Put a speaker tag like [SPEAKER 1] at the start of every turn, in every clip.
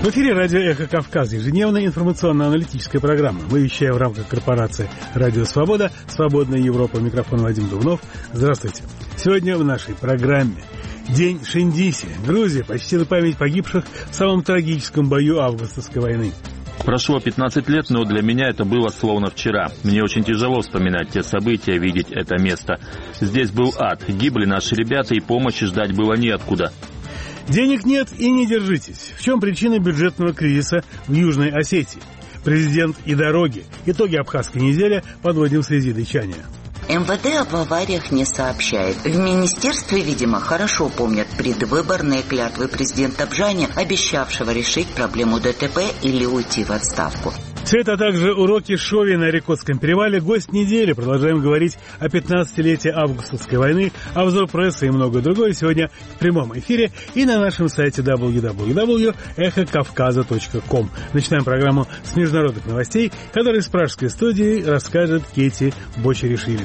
[SPEAKER 1] В эфире радио «Эхо Кавказа», ежедневная информационно-аналитическая программа. Мы вещаем в рамках корпорации «Радио Свобода», «Свободная Европа». Микрофон Вадим Дубнов. Здравствуйте. Сегодня в нашей программе День Шиндиси. Грузия почтила память погибших в самом трагическом бою августовской войны.
[SPEAKER 2] Прошло 15 лет, но для меня это было словно вчера. Мне очень тяжело вспоминать те события, видеть это место. Здесь был ад, гибли наши ребята, и помощи ждать было неоткуда.
[SPEAKER 1] Денег нет и не держитесь. В чем причина бюджетного кризиса в Южной Осетии? Президент и дороги. Итоги абхазской недели подводим с Резидой Чаня.
[SPEAKER 3] МВД об авариях не сообщает. В министерстве, видимо, хорошо помнят предвыборные клятвы президента Бжани, обещавшего решить проблему ДТП или уйти в отставку.
[SPEAKER 1] Все это, а также уроки Шови на Рекотском перевале. Гость недели. Продолжаем говорить о 15-летии августовской войны, обзор прессы и многое другое сегодня в прямом эфире и на нашем сайте www.эхокавказа.ком. Начинаем программу с международных новостей, которые с пражской студии расскажет Кети Бочеришвили.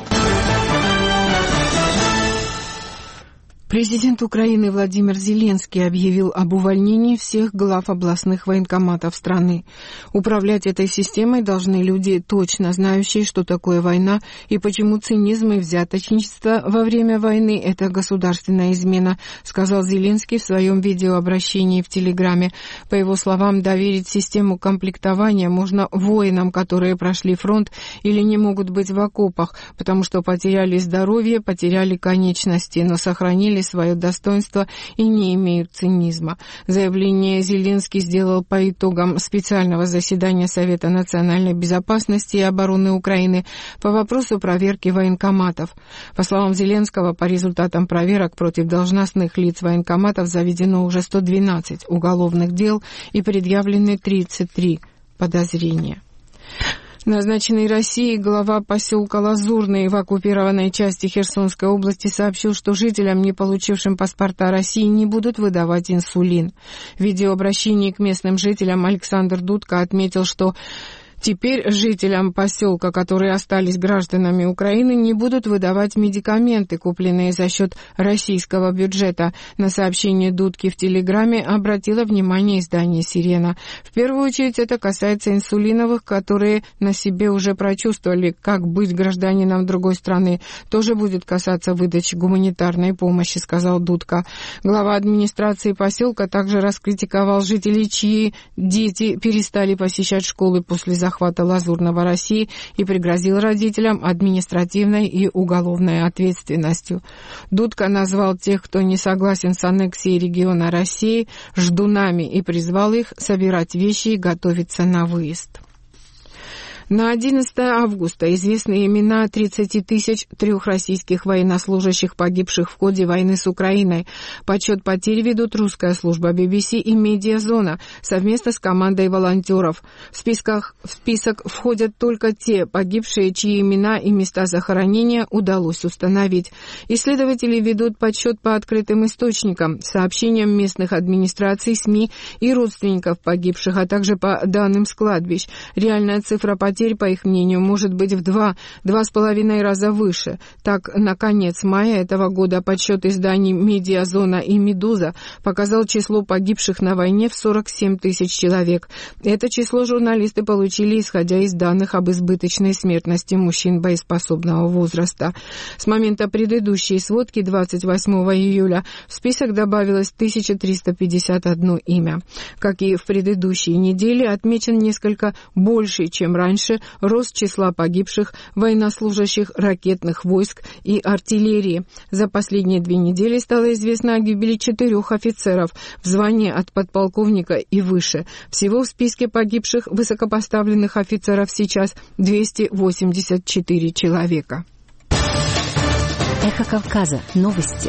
[SPEAKER 4] Президент Украины Владимир Зеленский объявил об увольнении всех глав областных военкоматов страны. Управлять этой системой должны люди, точно знающие, что такое война и почему цинизм и взяточничество во время войны – это государственная измена, сказал Зеленский в своем видеообращении в Телеграме. По его словам, доверить систему комплектования можно воинам, которые прошли фронт или не могут быть в окопах, потому что потеряли здоровье, потеряли конечности, но сохранили свое достоинство и не имеют цинизма. Заявление Зеленский сделал по итогам специального заседания Совета национальной безопасности и обороны Украины по вопросу проверки военкоматов. По словам Зеленского, по результатам проверок против должностных лиц военкоматов заведено уже 112 уголовных дел и предъявлены 33 подозрения. Назначенный Россией глава поселка Лазурный в оккупированной части Херсонской области сообщил, что жителям, не получившим паспорта России, не будут выдавать инсулин. В видеообращении к местным жителям Александр Дудко отметил, что теперь жителям поселка, которые остались гражданами Украины, не будут выдавать медикаменты, купленные за счет российского бюджета. На сообщение Дудки в Телеграме обратило внимание издание «Сирена». В первую очередь это касается инсулиновых, которые на себе уже прочувствовали, как быть гражданином другой страны. Тоже будет касаться выдачи гуманитарной помощи, сказал Дудка. Глава администрации поселка также раскритиковал жителей, чьи дети перестали посещать школы после захвата Лазурного России и пригрозил родителям административной и уголовной ответственностью. Дудко назвал тех, кто не согласен с аннексией региона России, ждунами и призвал их собирать вещи и готовиться на выезд. На 11 августа известны имена 33 российских военнослужащих, погибших в ходе войны с Украиной. Подсчет потерь ведут русская служба BBC и Медиазона совместно с командой волонтеров. В список входят только те погибшие, чьи имена и места захоронения удалось установить. Исследователи ведут подсчет по открытым источникам, сообщениям местных администраций, СМИ и родственников погибших, а также по данным с кладбищ. Реальная цифра потерь, по их мнению, может быть в 2,5 раза выше. Так, на конец мая этого года подсчет изданий «Медиазона» и «Медуза» показал число погибших на войне в 47 тысяч человек. Это число журналисты получили, исходя из данных об избыточной смертности мужчин боеспособного возраста. С момента предыдущей сводки 28 июля в список добавилось 1351 имя. Как и в предыдущие недели, отмечен несколько больший, чем раньше, рост числа погибших военнослужащих ракетных войск и артиллерии. За последние 2 недели стало известно о гибели 4 офицеров в звании от подполковника и выше. Всего в списке погибших высокопоставленных офицеров сейчас 284 человека.
[SPEAKER 5] Эхо Кавказа. Новости.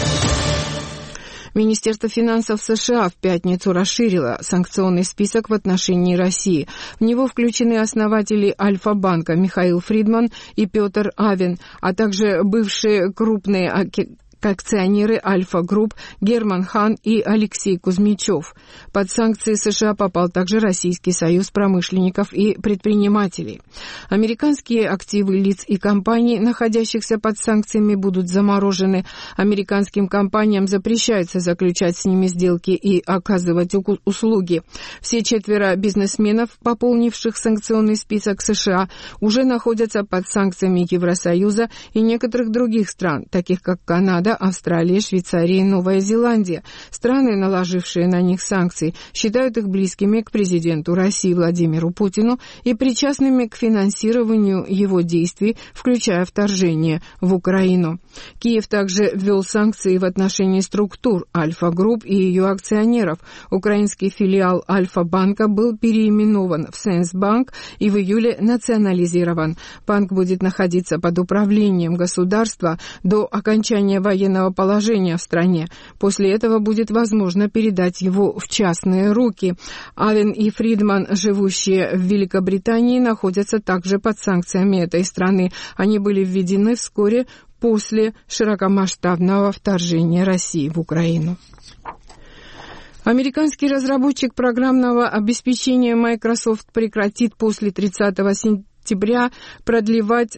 [SPEAKER 4] Министерство финансов США в пятницу расширило санкционный список в отношении России. В него включены основатели Альфа-банка Михаил Фридман и Петр Авен, а также бывшие крупные акционеры Альфа-Групп Герман Хан и Алексей Кузьмичев. Под санкции США попал также Российский союз промышленников и предпринимателей. Американские активы лиц и компаний, находящихся под санкциями, будут заморожены. Американским компаниям запрещается заключать с ними сделки и оказывать услуги. Все 4 бизнесменов, пополнивших санкционный список США, уже находятся под санкциями Евросоюза и некоторых других стран, таких как Канада, Австралия, Швейцария и Новая Зеландия. Страны, наложившие на них санкции, считают их близкими к президенту России Владимиру Путину и причастными к финансированию его действий, включая вторжение в Украину. Киев также ввел санкции в отношении структур Альфа-Групп и ее акционеров. Украинский филиал Альфа-банка был переименован в Сенсбанк и в июле национализирован. Банк будет находиться под управлением государства до окончания военного положения в стране. После этого будет возможно передать его в частные руки. Аллен и Фридман, живущие в Великобритании, находятся также под санкциями этой страны. Они были введены вскоре после широкомасштабного вторжения России в Украину. Американский разработчик программного обеспечения Microsoft прекратит после 30 сентября продлевать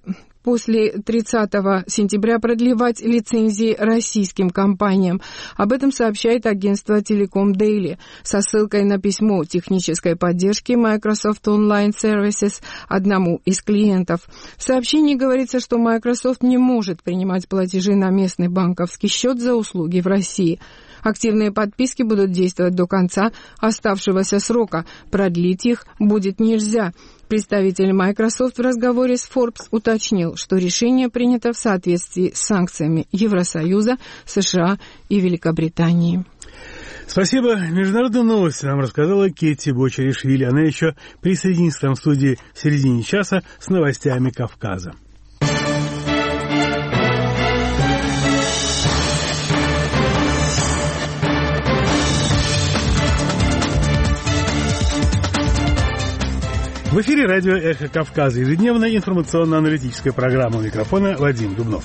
[SPEAKER 4] лицензии российским компаниям. Об этом сообщает агентство Telecom Daily со ссылкой на письмо технической поддержки Microsoft Online Services одному из клиентов. В сообщении говорится, что Microsoft не может принимать платежи на местный банковский счет за услуги в России. Активные подписки будут действовать до конца оставшегося срока. Продлить их будет нельзя. Представитель Microsoft в разговоре с Forbes уточнил, что решение принято в соответствии с санкциями Евросоюза, США и Великобритании.
[SPEAKER 1] Спасибо. Международные новости нам рассказала Кетти Бочаришвили. Она еще присоединится к нам в студии в середине часа с новостями Кавказа. В эфире радио «Эхо Кавказа», ежедневная информационно-аналитическая программа. У микрофона Вадим Дубнов.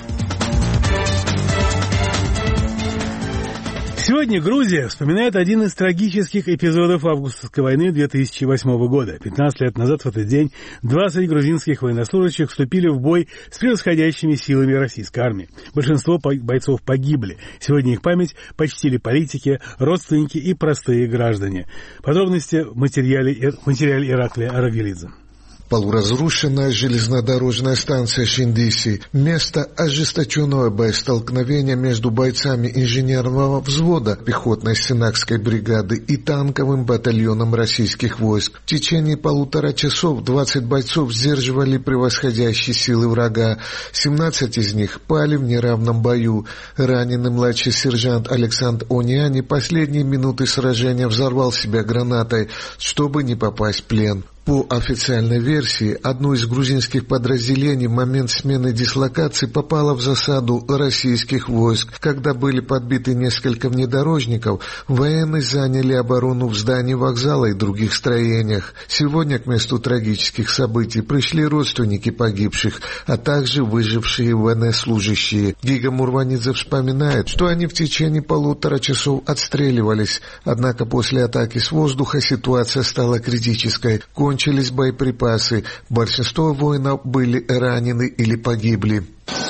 [SPEAKER 1] Сегодня Грузия вспоминает один из трагических эпизодов августовской войны 2008 года. 15 лет назад в этот день 20 грузинских военнослужащих вступили в бой с превосходящими силами российской армии. Большинство бойцов погибли. Сегодня их память почтили политики, родственники и простые граждане. Подробности в материале Ираклия Арагелидзе.
[SPEAKER 6] Полуразрушенная железнодорожная станция Шиндиси – место ожесточенного боестолкновения между бойцами инженерного взвода пехотной Сенакской бригады и танковым батальоном российских войск. В течение 1,5 часов 20 бойцов сдерживали превосходящие силы врага. 17 из них пали в неравном бою. Раненый младший сержант Александр Ониани последние минуты сражения взорвал себя гранатой, чтобы не попасть в плен. По официальной версии, одно из грузинских подразделений в момент смены дислокации попало в засаду российских войск. Когда были подбиты несколько внедорожников, военные заняли оборону в здании вокзала и других строениях. Сегодня к месту трагических событий пришли родственники погибших, а также выжившие военнослужащие. Гига Мурванидзе вспоминает, что они в течение 1,5 часов отстреливались, однако после атаки с воздуха ситуация стала критической. Кончились боеприпасы. Большинство воинов были ранены или погибли.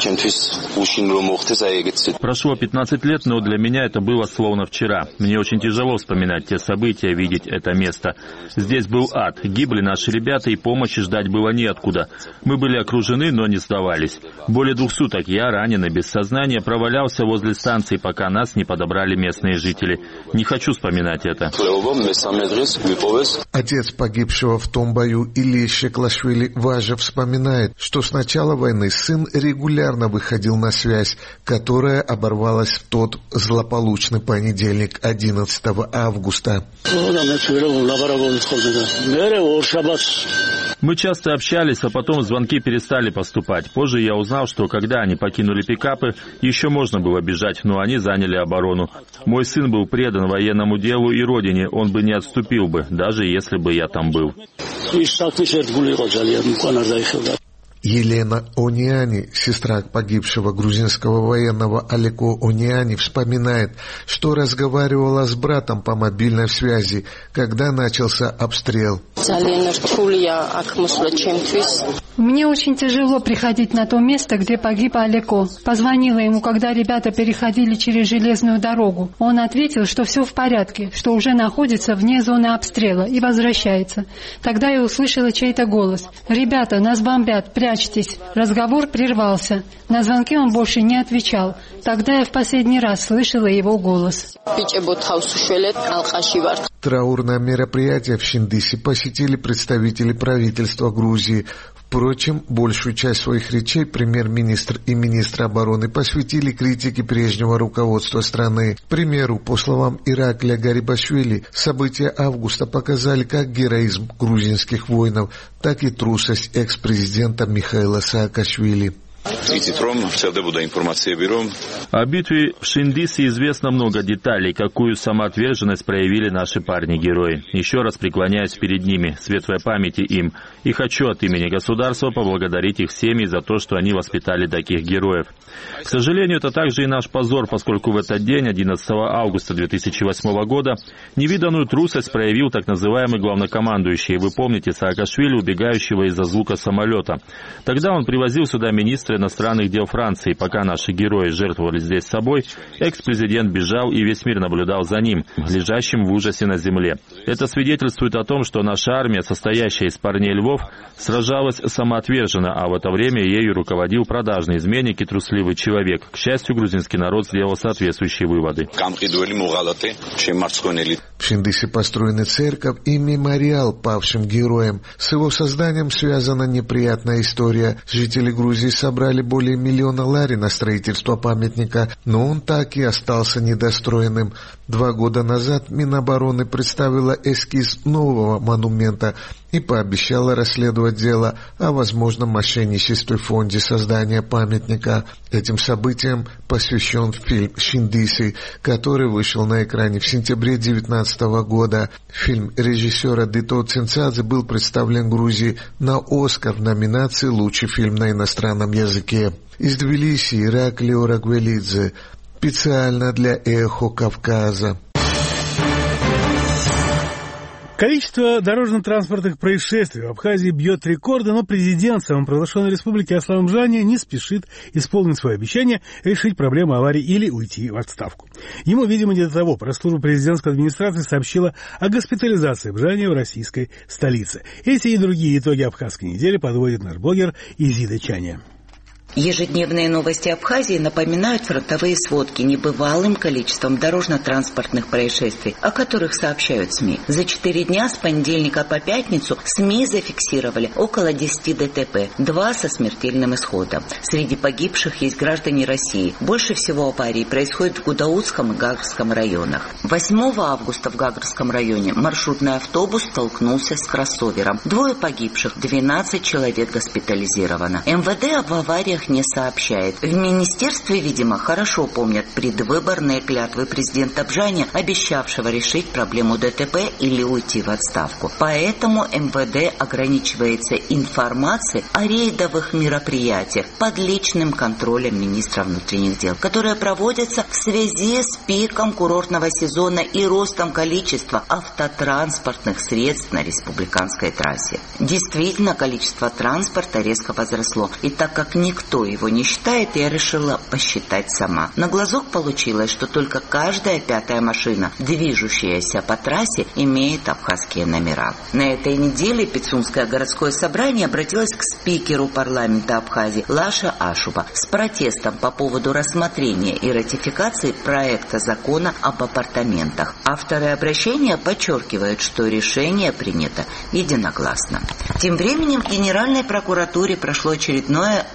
[SPEAKER 2] Прошло 15 лет, но для меня это было словно вчера. Мне очень тяжело вспоминать те события, видеть это место. Здесь был ад, гибли наши ребята, и помощи ждать было неоткуда. Мы были окружены, но не сдавались. Более 2 суток я, раненый, без сознания, провалялся возле станции, пока нас не подобрали местные жители. Не хочу вспоминать это.
[SPEAKER 6] Отец погибшего в том бою Илья Шеклашвили Важа вспоминает, что с начала войны сын регулярно выходил на связь, которая оборвалась в тот злополучный понедельник 11 августа.
[SPEAKER 2] Мы часто общались, а потом звонки перестали поступать. Позже я узнал, что когда они покинули пикапы, еще можно было бежать, но они заняли оборону. Мой сын был предан военному делу и родине, он бы не отступил бы, даже если бы я там был.
[SPEAKER 6] Елена Ониани, сестра погибшего грузинского военного Алеко Ониани, вспоминает, что разговаривала с братом по мобильной связи, когда начался обстрел.
[SPEAKER 7] Мне очень тяжело приходить на то место, где погиб Алеко. Позвонила ему, когда ребята переходили через железную дорогу. Он ответил, что все в порядке, что уже находится вне зоны обстрела и возвращается. Тогда я услышала чей-то голос. «Ребята, нас бомбят, прячьтесь». Разговор прервался. На звонки он больше не отвечал. Тогда я в последний раз слышала его голос.
[SPEAKER 6] Траурное мероприятие в Шиндисе посетили представители правительства Грузии. Впрочем, большую часть своих речей премьер-министр и министр обороны посвятили критике прежнего руководства страны. К примеру, по словам Иракля Гарибашвили, события августа показали как героизм грузинских воинов, так и трусость экс-президента Михаила Саакашвили.
[SPEAKER 2] О битве в Шиндисе известно много деталей, какую самоотверженность проявили наши парни-герои. Еще раз преклоняюсь перед ними, светлой памяти им, и хочу от имени государства поблагодарить их семьи за то, что они воспитали таких героев. К сожалению, это также и наш позор, поскольку в этот день, 11 августа 2008 года, невиданную трусость проявил так называемый главнокомандующий. Вы помните Саакашвили, убегающего из-за звука самолета. Тогда он привозил сюда министра иностранных дел Франции. Пока наши герои жертвовали здесь собой, экс-президент бежал, и весь мир наблюдал за ним, лежащим в ужасе на земле. Это свидетельствует о том, что наша армия, состоящая из парней львов, сражалась самоотверженно, а в это время ею руководил продажный изменник и трусливый человек. К счастью, грузинский народ сделал соответствующие выводы.
[SPEAKER 6] В Шиндисе построены церковь и мемориал павшим героям. С его созданием связана неприятная история. Жители Грузии собрали более 1 миллиона лари на строительство памятника, но он так и остался недостроенным. 2 года назад Минобороны представила эскиз нового монумента и пообещала расследовать дело о возможном мошенничестве в фонде создания памятника. Этим событиям посвящен фильм «Шиндиси», который вышел на экране в сентябре 2019 года. Фильм режиссера Дито Цинцадзе был представлен Грузии на «Оскар» в номинации «Лучший фильм на иностранном языке». Из Тбилиси Ираклий Орагвелидзе. Специально для «Эхо Кавказа».
[SPEAKER 1] Количество дорожно-транспортных происшествий в Абхазии бьет рекорды, но президент самопровозглашенной республики Аслан Мжани не спешит исполнить свое обещание решить проблему аварий или уйти в отставку. Ему, видимо, не до того. Пресс-служба президентской администрации сообщила о госпитализации Мжани в российской столице. Эти и другие итоги абхазской недели подводит наш блогер Изида Чаня.
[SPEAKER 3] Ежедневные новости Абхазии напоминают фронтовые сводки небывалым количеством дорожно-транспортных происшествий, о которых сообщают СМИ. За 4 дня с понедельника по пятницу СМИ зафиксировали около 10 ДТП, 2 со смертельным исходом. Среди погибших есть граждане России. Больше всего аварий происходит в Гудаутском и Гагарском районах. 8 августа в Гагарском районе маршрутный автобус столкнулся с кроссовером. 2 погибших, 12 человек госпитализировано. МВД об авариях не сообщает. В министерстве, видимо, хорошо помнят предвыборные клятвы президента Бжани, обещавшего решить проблему ДТП или уйти в отставку. Поэтому МВД ограничивается информацией о рейдовых мероприятиях под личным контролем министра внутренних дел, которые проводятся в связи с пиком курортного сезона и ростом количества автотранспортных средств на республиканской трассе. Действительно, количество транспорта резко возросло, и так как никто его не считает, я решила посчитать сама. На глазок получилось, что только каждая 5-я машина, движущаяся по трассе, имеет абхазские номера. На этой неделе Пицунское городское собрание обратилось к спикеру парламента Абхазии Лаша Ашуба с протестом по поводу рассмотрения и ратификации проекта закона об апартаментах. Авторы обращения подчеркивают, что решение принято единогласно. Тем временем в Генеральной прокуратуре прошло очередное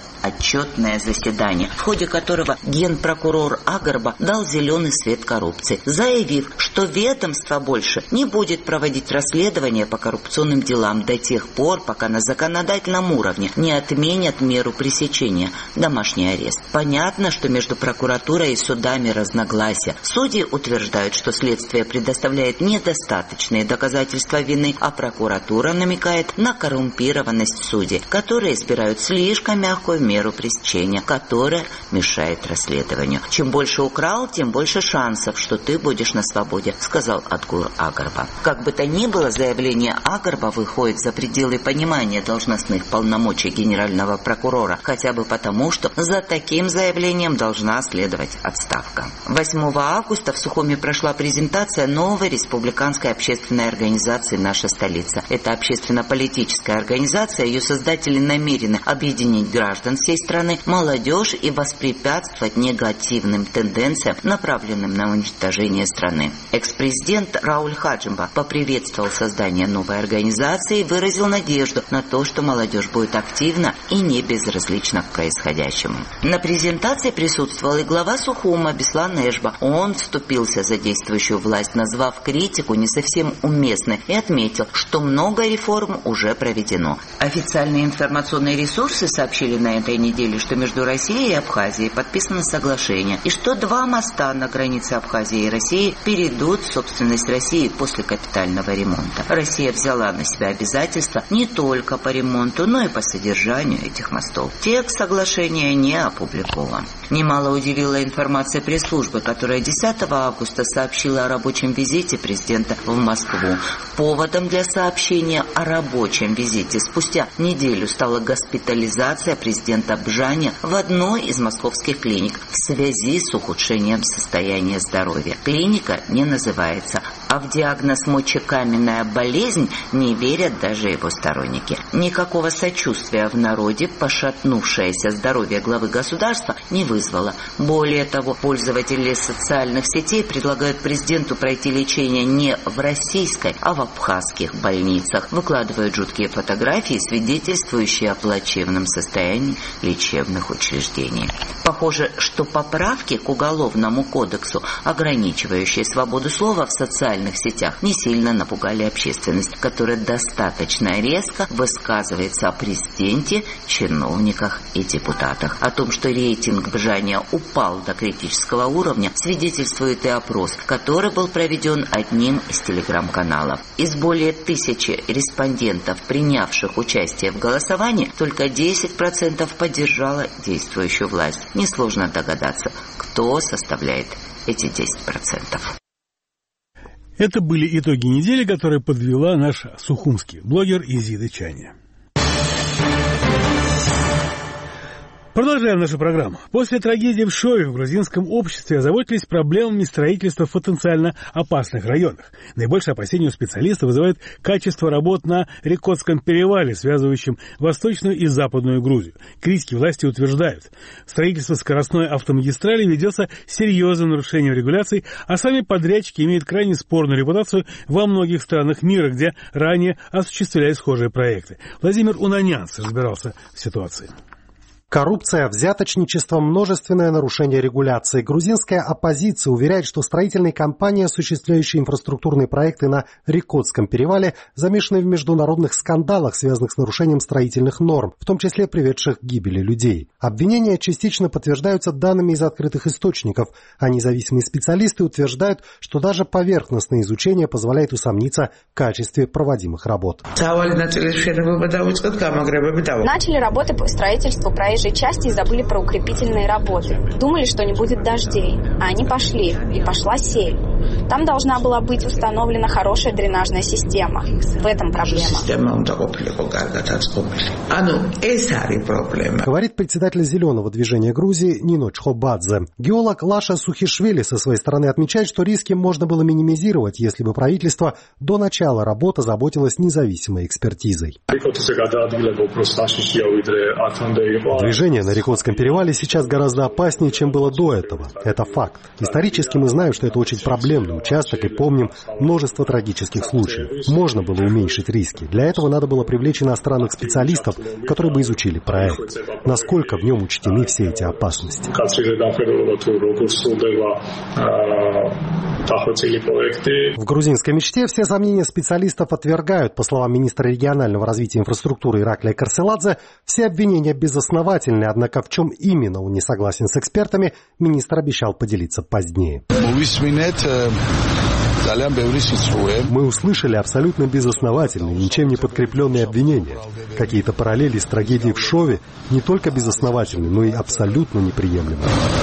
[SPEAKER 3] отчетное заседание, в ходе которого генпрокурор Агарба дал зеленый свет коррупции, заявив, что ведомство больше не будет проводить расследования по коррупционным делам до тех пор, пока на законодательном уровне не отменят меру пресечения – домашний арест. Понятно, что между прокуратурой и судами разногласия. Судьи утверждают, что следствие предоставляет недостаточные доказательства вины, а прокуратура намекает на коррумпированность судей, которые избирают слишком мягкую меру пресечения, которая мешает расследованию. Чем больше украл, тем больше шансов, что ты будешь на свободе, сказал Адгур Агарба. Как бы то ни было, заявление Агарба выходит за пределы понимания должностных полномочий генерального прокурора, хотя бы потому, что за таким заявлением должна следовать отставка. 8 августа в Сухуми прошла презентация новой республиканской общественной организации «Наша столица». Это общественно-политическая организация, ее создатели намерены объединить граждан всей страны, молодежь и воспрепятствовать негативным тенденциям, направленным на уничтожение страны. Экс-президент Рауль Хаджимба поприветствовал создание новой организации и выразил надежду на то, что молодежь будет активна и не безразлична к происходящему. На презентации присутствовал и глава Сухума Беслан Эшба. Он вступился за действующую власть, назвав критику не совсем уместной, и отметил, что много реформ уже проведено. Официальные информационные ресурсы сообщили на этой неделе, что между Россией и Абхазией подписано соглашение, и что 2 моста на границе Абхазии и России перейдут в собственность России после капитального ремонта. Россия взяла на себя обязательства не только по ремонту, но и по содержанию этих мостов. Текст соглашения не опубликован. Немало удивила информация пресс-службы, которая 10 августа сообщила о рабочем визите президента в Москву. Поводом для сообщения о рабочем визите спустя неделю стала госпитализация президента Бжаня в одной из московских клиник в связи с ухудшением состояния здоровья. Клиника не называется, а в диагноз мочекаменная болезнь не верят даже его сторонники. Никакого сочувствия в народе пошатнувшееся здоровье главы государства не вызвало. Более того, пользователи социальных сетей предлагают президенту пройти лечение не в российской, а в абхазских больницах. Выкладывают жуткие фотографии, свидетельствующие о плачевном состоянии лечебных учреждений. Похоже, что поправки к Уголовному кодексу, ограничивающие свободу слова в социальных сетях, не сильно напугали общественность, которая достаточно резко высказывается о президенте, чиновниках и депутатах. О том, что рейтинг Бжаня упал до критического уровня, свидетельствует и опрос, который был проведен одним из телеграм-каналов. Из более 1000 респондентов, принявших участие в голосовании, только 10% поддержало действующую власть. Несложно догадаться, кто составляет эти 10%.
[SPEAKER 1] Это были итоги недели, которые подвела наш сухумский блогер Изида Чаня. Продолжаем нашу программу. После трагедии в Шове в грузинском обществе озаботились проблемами строительства в потенциально опасных районах. Наибольшее опасение у специалистов вызывает качество работ на Рекотском перевале, связывающем Восточную и Западную Грузию. Критики власти утверждают, строительство скоростной автомагистрали ведется с серьезным нарушением регуляций, а сами подрядчики имеют крайне спорную репутацию во многих странах мира, где ранее осуществляли схожие проекты. Владимир Унанянц разбирался в ситуации.
[SPEAKER 8] Коррупция, взяточничество, множественное нарушение регуляции. Грузинская оппозиция уверяет, что строительные компании, осуществляющие инфраструктурные проекты на Рекотском перевале, замешаны в международных скандалах, связанных с нарушением строительных норм, в том числе приведших к гибели людей. Обвинения частично подтверждаются данными из открытых источников, а независимые специалисты утверждают, что даже поверхностное изучение позволяет усомниться в качестве проводимых работ.
[SPEAKER 9] Начали работы по строительству проезжей части и забыли про укрепительные работы. Думали, что не будет дождей, а они пошли, и пошла сель. Там должна была быть установлена хорошая дренажная система. В этом проблема.
[SPEAKER 8] Говорит председатель Зеленого движения Грузии Нино Чхобадзе. Геолог Лаша Сухишвили со своей стороны отмечает, что риски можно было минимизировать, если бы правительство до начала работы заботилось независимой экспертизой. Движение на Рекотском перевале сейчас гораздо опаснее, чем было до этого. Это факт. Исторически мы знаем, что это очень проблемный проблемный участок и помним множество трагических случаев. Можно было уменьшить риски. Для этого надо было привлечь иностранных специалистов, которые бы изучили проект. Насколько в нем учтены все эти опасности. В грузинской мечте все сомнения специалистов отвергают. По словам министра регионального развития и инфраструктуры Ираклия Карселадзе, все обвинения безосновательны, однако в чем именно он не согласен с экспертами, министр обещал поделиться позднее. Мы услышали абсолютно безосновательные, ничем не подкрепленные обвинения. Какие-то параллели с трагедией в Шове не только безосновательны, но и абсолютно неприемлемы.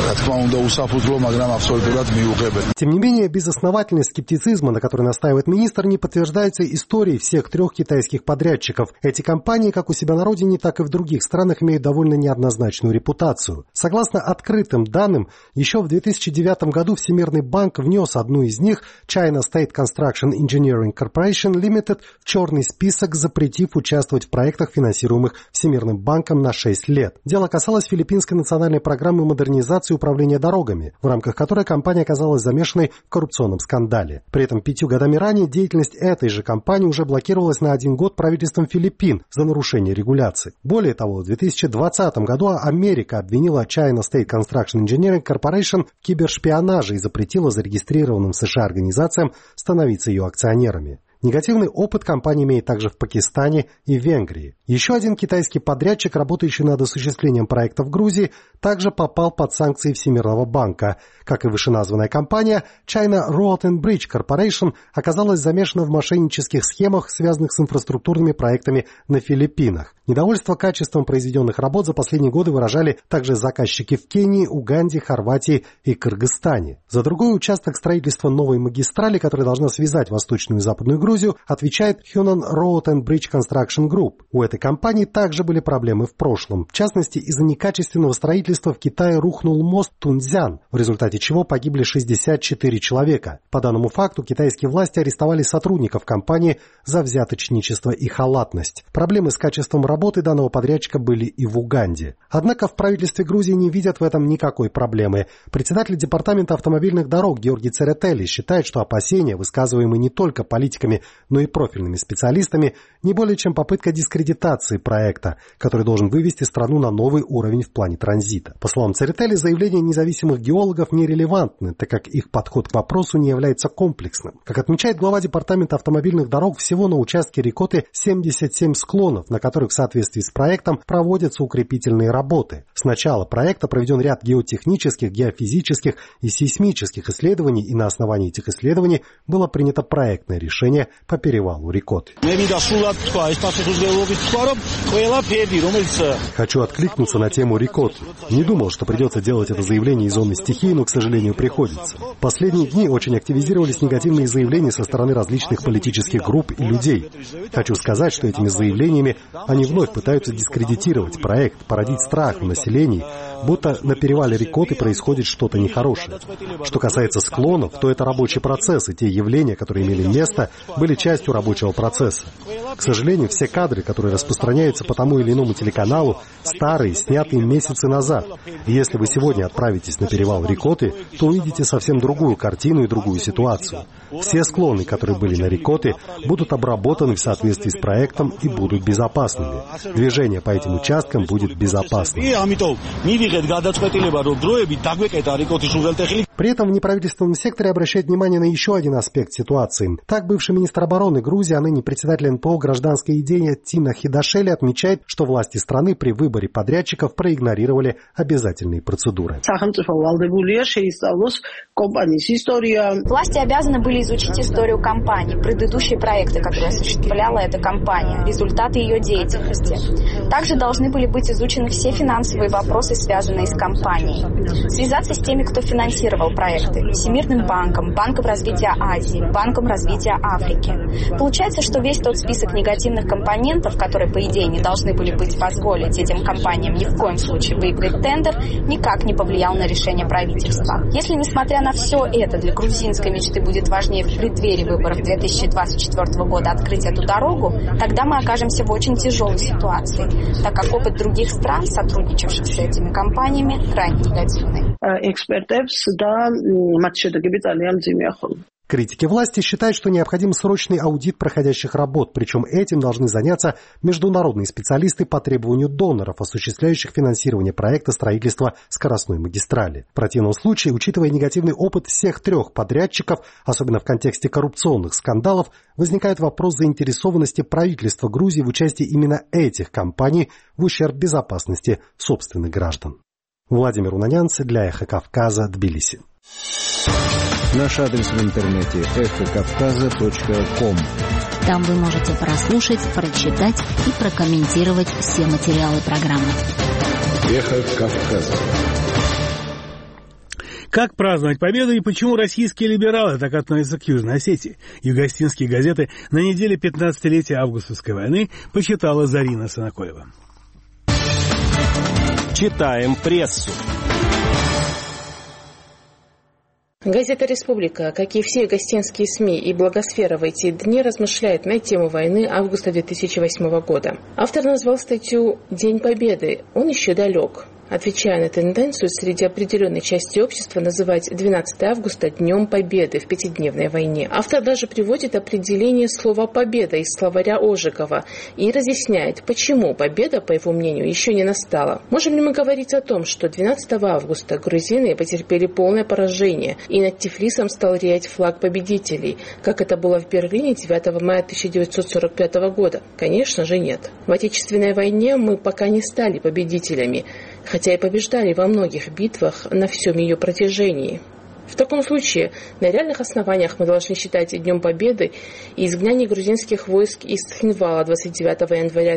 [SPEAKER 8] Тем не менее, безосновательность скептицизма, на который настаивает министр, не подтверждается историей всех 3 китайских подрядчиков. Эти компании, как у себя на родине, так и в других странах, имеют довольно неоднозначную репутацию. Согласно открытым данным, еще в 2009 году Всемирный банк внес одну из них, China State Construction Engineering Corporation Limited, в черный список, запретив участвовать в проектах, финансируемых Всемирным банком на 6 лет. Дело касалось филиппинской национальной программы модернизации управления дорогами, в рамках которой компания оказалась замешанной в коррупционном скандале. При этом 5 годами ранее деятельность этой же компании уже блокировалась на 1 год правительством Филиппин за нарушение регуляций. Более того, в 2020 году Америка обвинила China State Construction Engineering Corporation в кибершпионаже и запретила зарегистрированным в США организациям становиться ее акционерами. Негативный опыт компания имеет также в Пакистане и Венгрии. Еще один китайский подрядчик, работающий над осуществлением проекта в Грузии, также попал под санкции Всемирного банка. Как и вышеназванная компания, China Road and Bridge Corporation оказалась замешана в мошеннических схемах, связанных с инфраструктурными проектами на Филиппинах. Недовольство качеством произведенных работ за последние годы выражали также заказчики в Кении, Уганде, Хорватии и Кыргызстане. За другой участок строительства новой магистрали, которая должна связать Восточную и Западную Грузию, отвечает Hunan Road and Bridge Construction Group. У этой компании также были проблемы в прошлом. В частности, из-за некачественного строительства в Китае рухнул мост Тунцзян, в результате чего погибли 64 человека. По данному факту китайские власти арестовали сотрудников компании за взяточничество и халатность. Проблемы с качеством работы данного подрядчика были и в Уганде. Однако в правительстве Грузии не видят в этом никакой проблемы. Председатель департамента автомобильных дорог Георгий Церетели считает, что опасения, высказываемые не только политиками, но и профильными специалистами, не более чем попытка дискредитации проекта, который должен вывести страну на новый уровень в плане транзита. По словам Церетели, заявления независимых геологов нерелевантны, так как их подход к вопросу не является комплексным. Как отмечает глава департамента автомобильных дорог, всего на участке Рикоты 77 склонов, на которых в соответствии с проектом проводятся укрепительные работы. С начала проекта проведен ряд геотехнических, геофизических и сейсмических исследований, и на основании этих исследований было принято проектное решение по перевалу Рикоты. Хочу откликнуться на тему Рикоты. Не думал, что придется делать это заявление из зоны стихии, но, к сожалению, приходится. В последние дни очень активизировались негативные заявления со стороны различных политических групп и людей. Хочу сказать, что этими заявлениями они вновь пытаются дискредитировать проект, породить страх в населении, будто на перевале Рикоты происходит что-то нехорошее. Что касается склонов, то это рабочий процесс, и те явления, которые имели место, были частью рабочего процесса. К сожалению, все кадры, которые распространяются по тому или иному телеканалу, старые, снятые месяцы назад. И если вы сегодня отправитесь на перевал Рикоты, то увидите совсем другую картину и другую ситуацию. Все склоны, которые были на Рикоте, будут обработаны в соответствии с проектом и будут безопасными. Движение по этим участкам будет безопасным. При этом в неправительственном секторе обращают внимание на еще один аспект ситуации. Так, бывший министр обороны Грузии, а ныне председатель НПО «Гражданское единение» Тина Хидашели отмечает, что власти страны при выборе подрядчиков проигнорировали обязательные процедуры.
[SPEAKER 9] Власти обязаны были изучить историю компании, предыдущие проекты, которые осуществляла эта компания, результаты ее деятельности. Также должны были быть изучены все финансовые вопросы, связанные с компанией. Связаться с теми, кто финансировал проекты: Всемирным банком, Банком развития Азии, Банком развития Африки. Получается, что весь тот список негативных компонентов, которые, по идее, не должны были быть позволить этим компаниям ни в коем случае выиграть тендер, никак не повлиял на решение правительства. Если, несмотря на все это, для грузинской мечты будет важнее в преддверии выборов 2024 года открыть эту дорогу, тогда мы окажемся в очень тяжелой ситуации, так как опыт других стран, сотрудничавших с этими компаниями, крайне негативный.
[SPEAKER 8] Критики власти считают, что необходим срочный аудит проходящих работ, причем этим должны заняться международные специалисты по требованию доноров, осуществляющих финансирование проекта строительства скоростной магистрали. В противном случае, учитывая негативный опыт всех трех подрядчиков, особенно в контексте коррупционных скандалов, возникает вопрос заинтересованности правительства Грузии в участии именно этих компаний в ущерб безопасности собственных граждан. Владимир Унанянц для «Эхо Кавказа», Тбилиси.
[SPEAKER 10] Наш адрес в интернете эхокавказа.ком.
[SPEAKER 5] Там вы можете прослушать, прочитать и прокомментировать все материалы программы.
[SPEAKER 10] Эхо Кавказа.
[SPEAKER 1] Как праздновать победу и почему российские либералы так относятся к Южной Осетии? Югостинские газеты на неделе 15-летия августовской войны почитала Зарина Санакоева.
[SPEAKER 11] Читаем прессу.
[SPEAKER 12] Газета «Республика», как и все гостинские СМИ и блогосфера в эти дни, размышляет на тему войны августа 2008 года. Автор назвал статью «День Победы». Он еще далек. Отвечая на тенденцию среди определенной части общества называть 12 августа Днем Победы в пятидневной войне, автор даже приводит определение слова «победа» из словаря Ожегова и разъясняет, почему победа, по его мнению, еще не настала. Можем ли мы говорить о том, что 12 августа грузины потерпели полное поражение и над Тифлисом стал реять флаг победителей, как это было в Берлине 9 мая 1945 года? Конечно же нет. В Отечественной войне мы пока не стали победителями, хотя и побеждали во многих битвах на всем ее протяжении. В таком случае, на реальных основаниях мы должны считать Днем Победы и изгнание грузинских войск из Цхинвала 29 января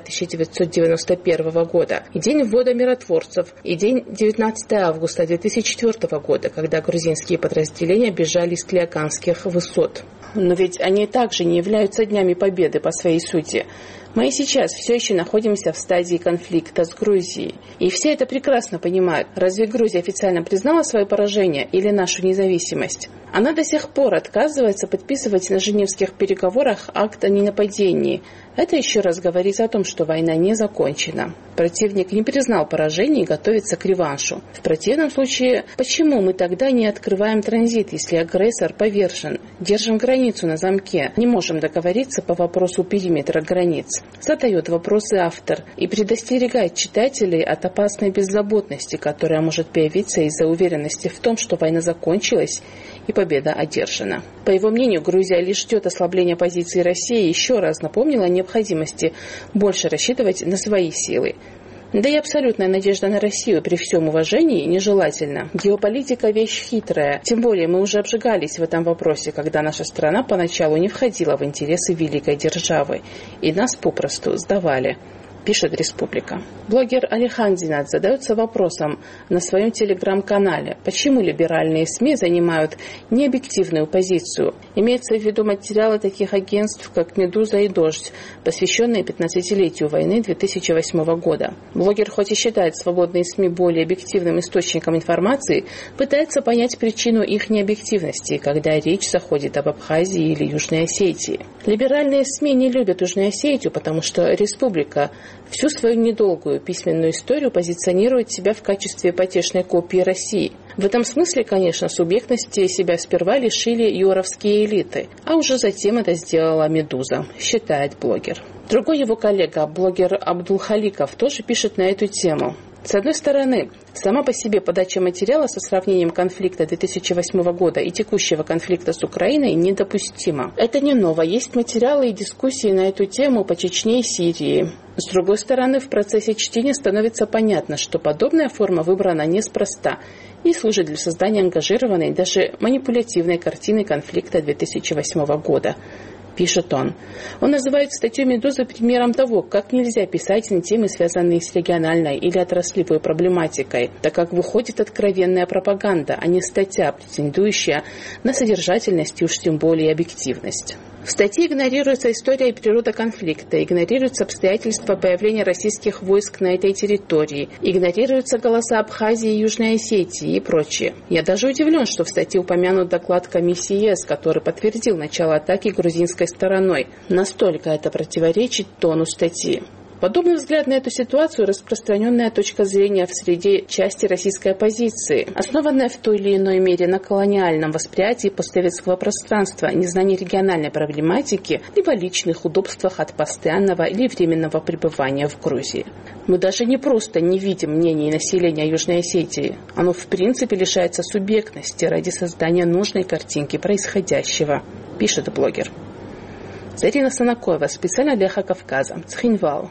[SPEAKER 12] 1991 года, и день ввода миротворцев, и день 19 августа 2004 года, когда грузинские подразделения бежали с Клеоканских высот. Но ведь они также не являются днями победы по своей сути. Мы и сейчас все еще находимся в стадии конфликта с Грузией. И все это прекрасно понимают. Разве Грузия официально признала свое поражение или нашу независимость? Она до сих пор отказывается подписывать на Женевских переговорах акт о ненападении. Это еще раз говорит о том, что война не закончена. Противник не признал поражение и готовится к реваншу. В противном случае, почему мы тогда не открываем транзит, если агрессор повержен? Держим границу на замке. Не можем договориться по вопросу периметра границ. Задает вопросы автор и предостерегает читателей от опасной беззаботности, которая может появиться из-за уверенности в том, что война закончилась и победа одержана. По его мнению, Грузия лишь ждет ослабления позиции России и еще раз напомнила о необходимости больше рассчитывать на свои силы. Да и абсолютная надежда на Россию при всем уважении нежелательна. Геополитика – вещь хитрая. Тем более мы уже обжигались в этом вопросе, когда наша страна поначалу не входила в интересы великой державы. И нас попросту сдавали. Пишет «Республика». Блогер Алихан Зинат задается вопросом на своем телеграм-канале, почему либеральные СМИ занимают необъективную позицию. Имеется в виду материалы таких агентств, как «Медуза» и «Дождь», посвященные 15-летию войны 2008 года. Блогер, хоть и считает свободные СМИ более объективным источником информации, пытается понять причину их необъективности, когда речь заходит об Абхазии или Южной Осетии. Либеральные СМИ не любят Южную Осетию, потому что «Республика» всю свою недолгую письменную историю позиционирует себя в качестве потешной копии России. В этом смысле, конечно, субъектности себя сперва лишили юровские элиты, а уже затем это сделала «Медуза», считает блогер. Другой его коллега, блогер Абдулхаликов, тоже пишет на эту тему. С одной стороны, сама по себе подача материала со сравнением конфликта 2008 года и текущего конфликта с Украиной недопустима. Это не ново. Есть материалы и дискуссии на эту тему по Чечне и Сирии. С другой стороны, в процессе чтения становится понятно, что подобная форма выбрана неспроста и служит для создания ангажированной, даже манипулятивной картины конфликта 2008 года. Пишет он. Он называет статью «Медузы» примером того, как нельзя писать на темы, связанные с региональной или отраслевой проблематикой, так как выходит откровенная пропаганда, а не статья, претендующая на содержательность и уж тем более объективность. В статье игнорируется история и природа конфликта, игнорируются обстоятельства появления российских войск на этой территории, игнорируются голоса Абхазии и Южной Осетии и прочее. Я даже удивлен, что в статье упомянут доклад комиссии ЕС, который подтвердил начало атаки грузинской стороной. Настолько это противоречит тону статьи. Подобный взгляд на эту ситуацию – распространенная точка зрения в среде части российской оппозиции, основанная в той или иной мере на колониальном восприятии постсоветского пространства, незнании региональной проблематики, либо личных удобствах от постоянного или временного пребывания в Грузии. Мы даже не просто не видим мнений населения Южной Осетии. Оно в принципе лишается субъектности ради создания нужной картинки происходящего, пишет блогер. Зарина Санакоева, специально для «Эхо Кавказа», Цхинвал.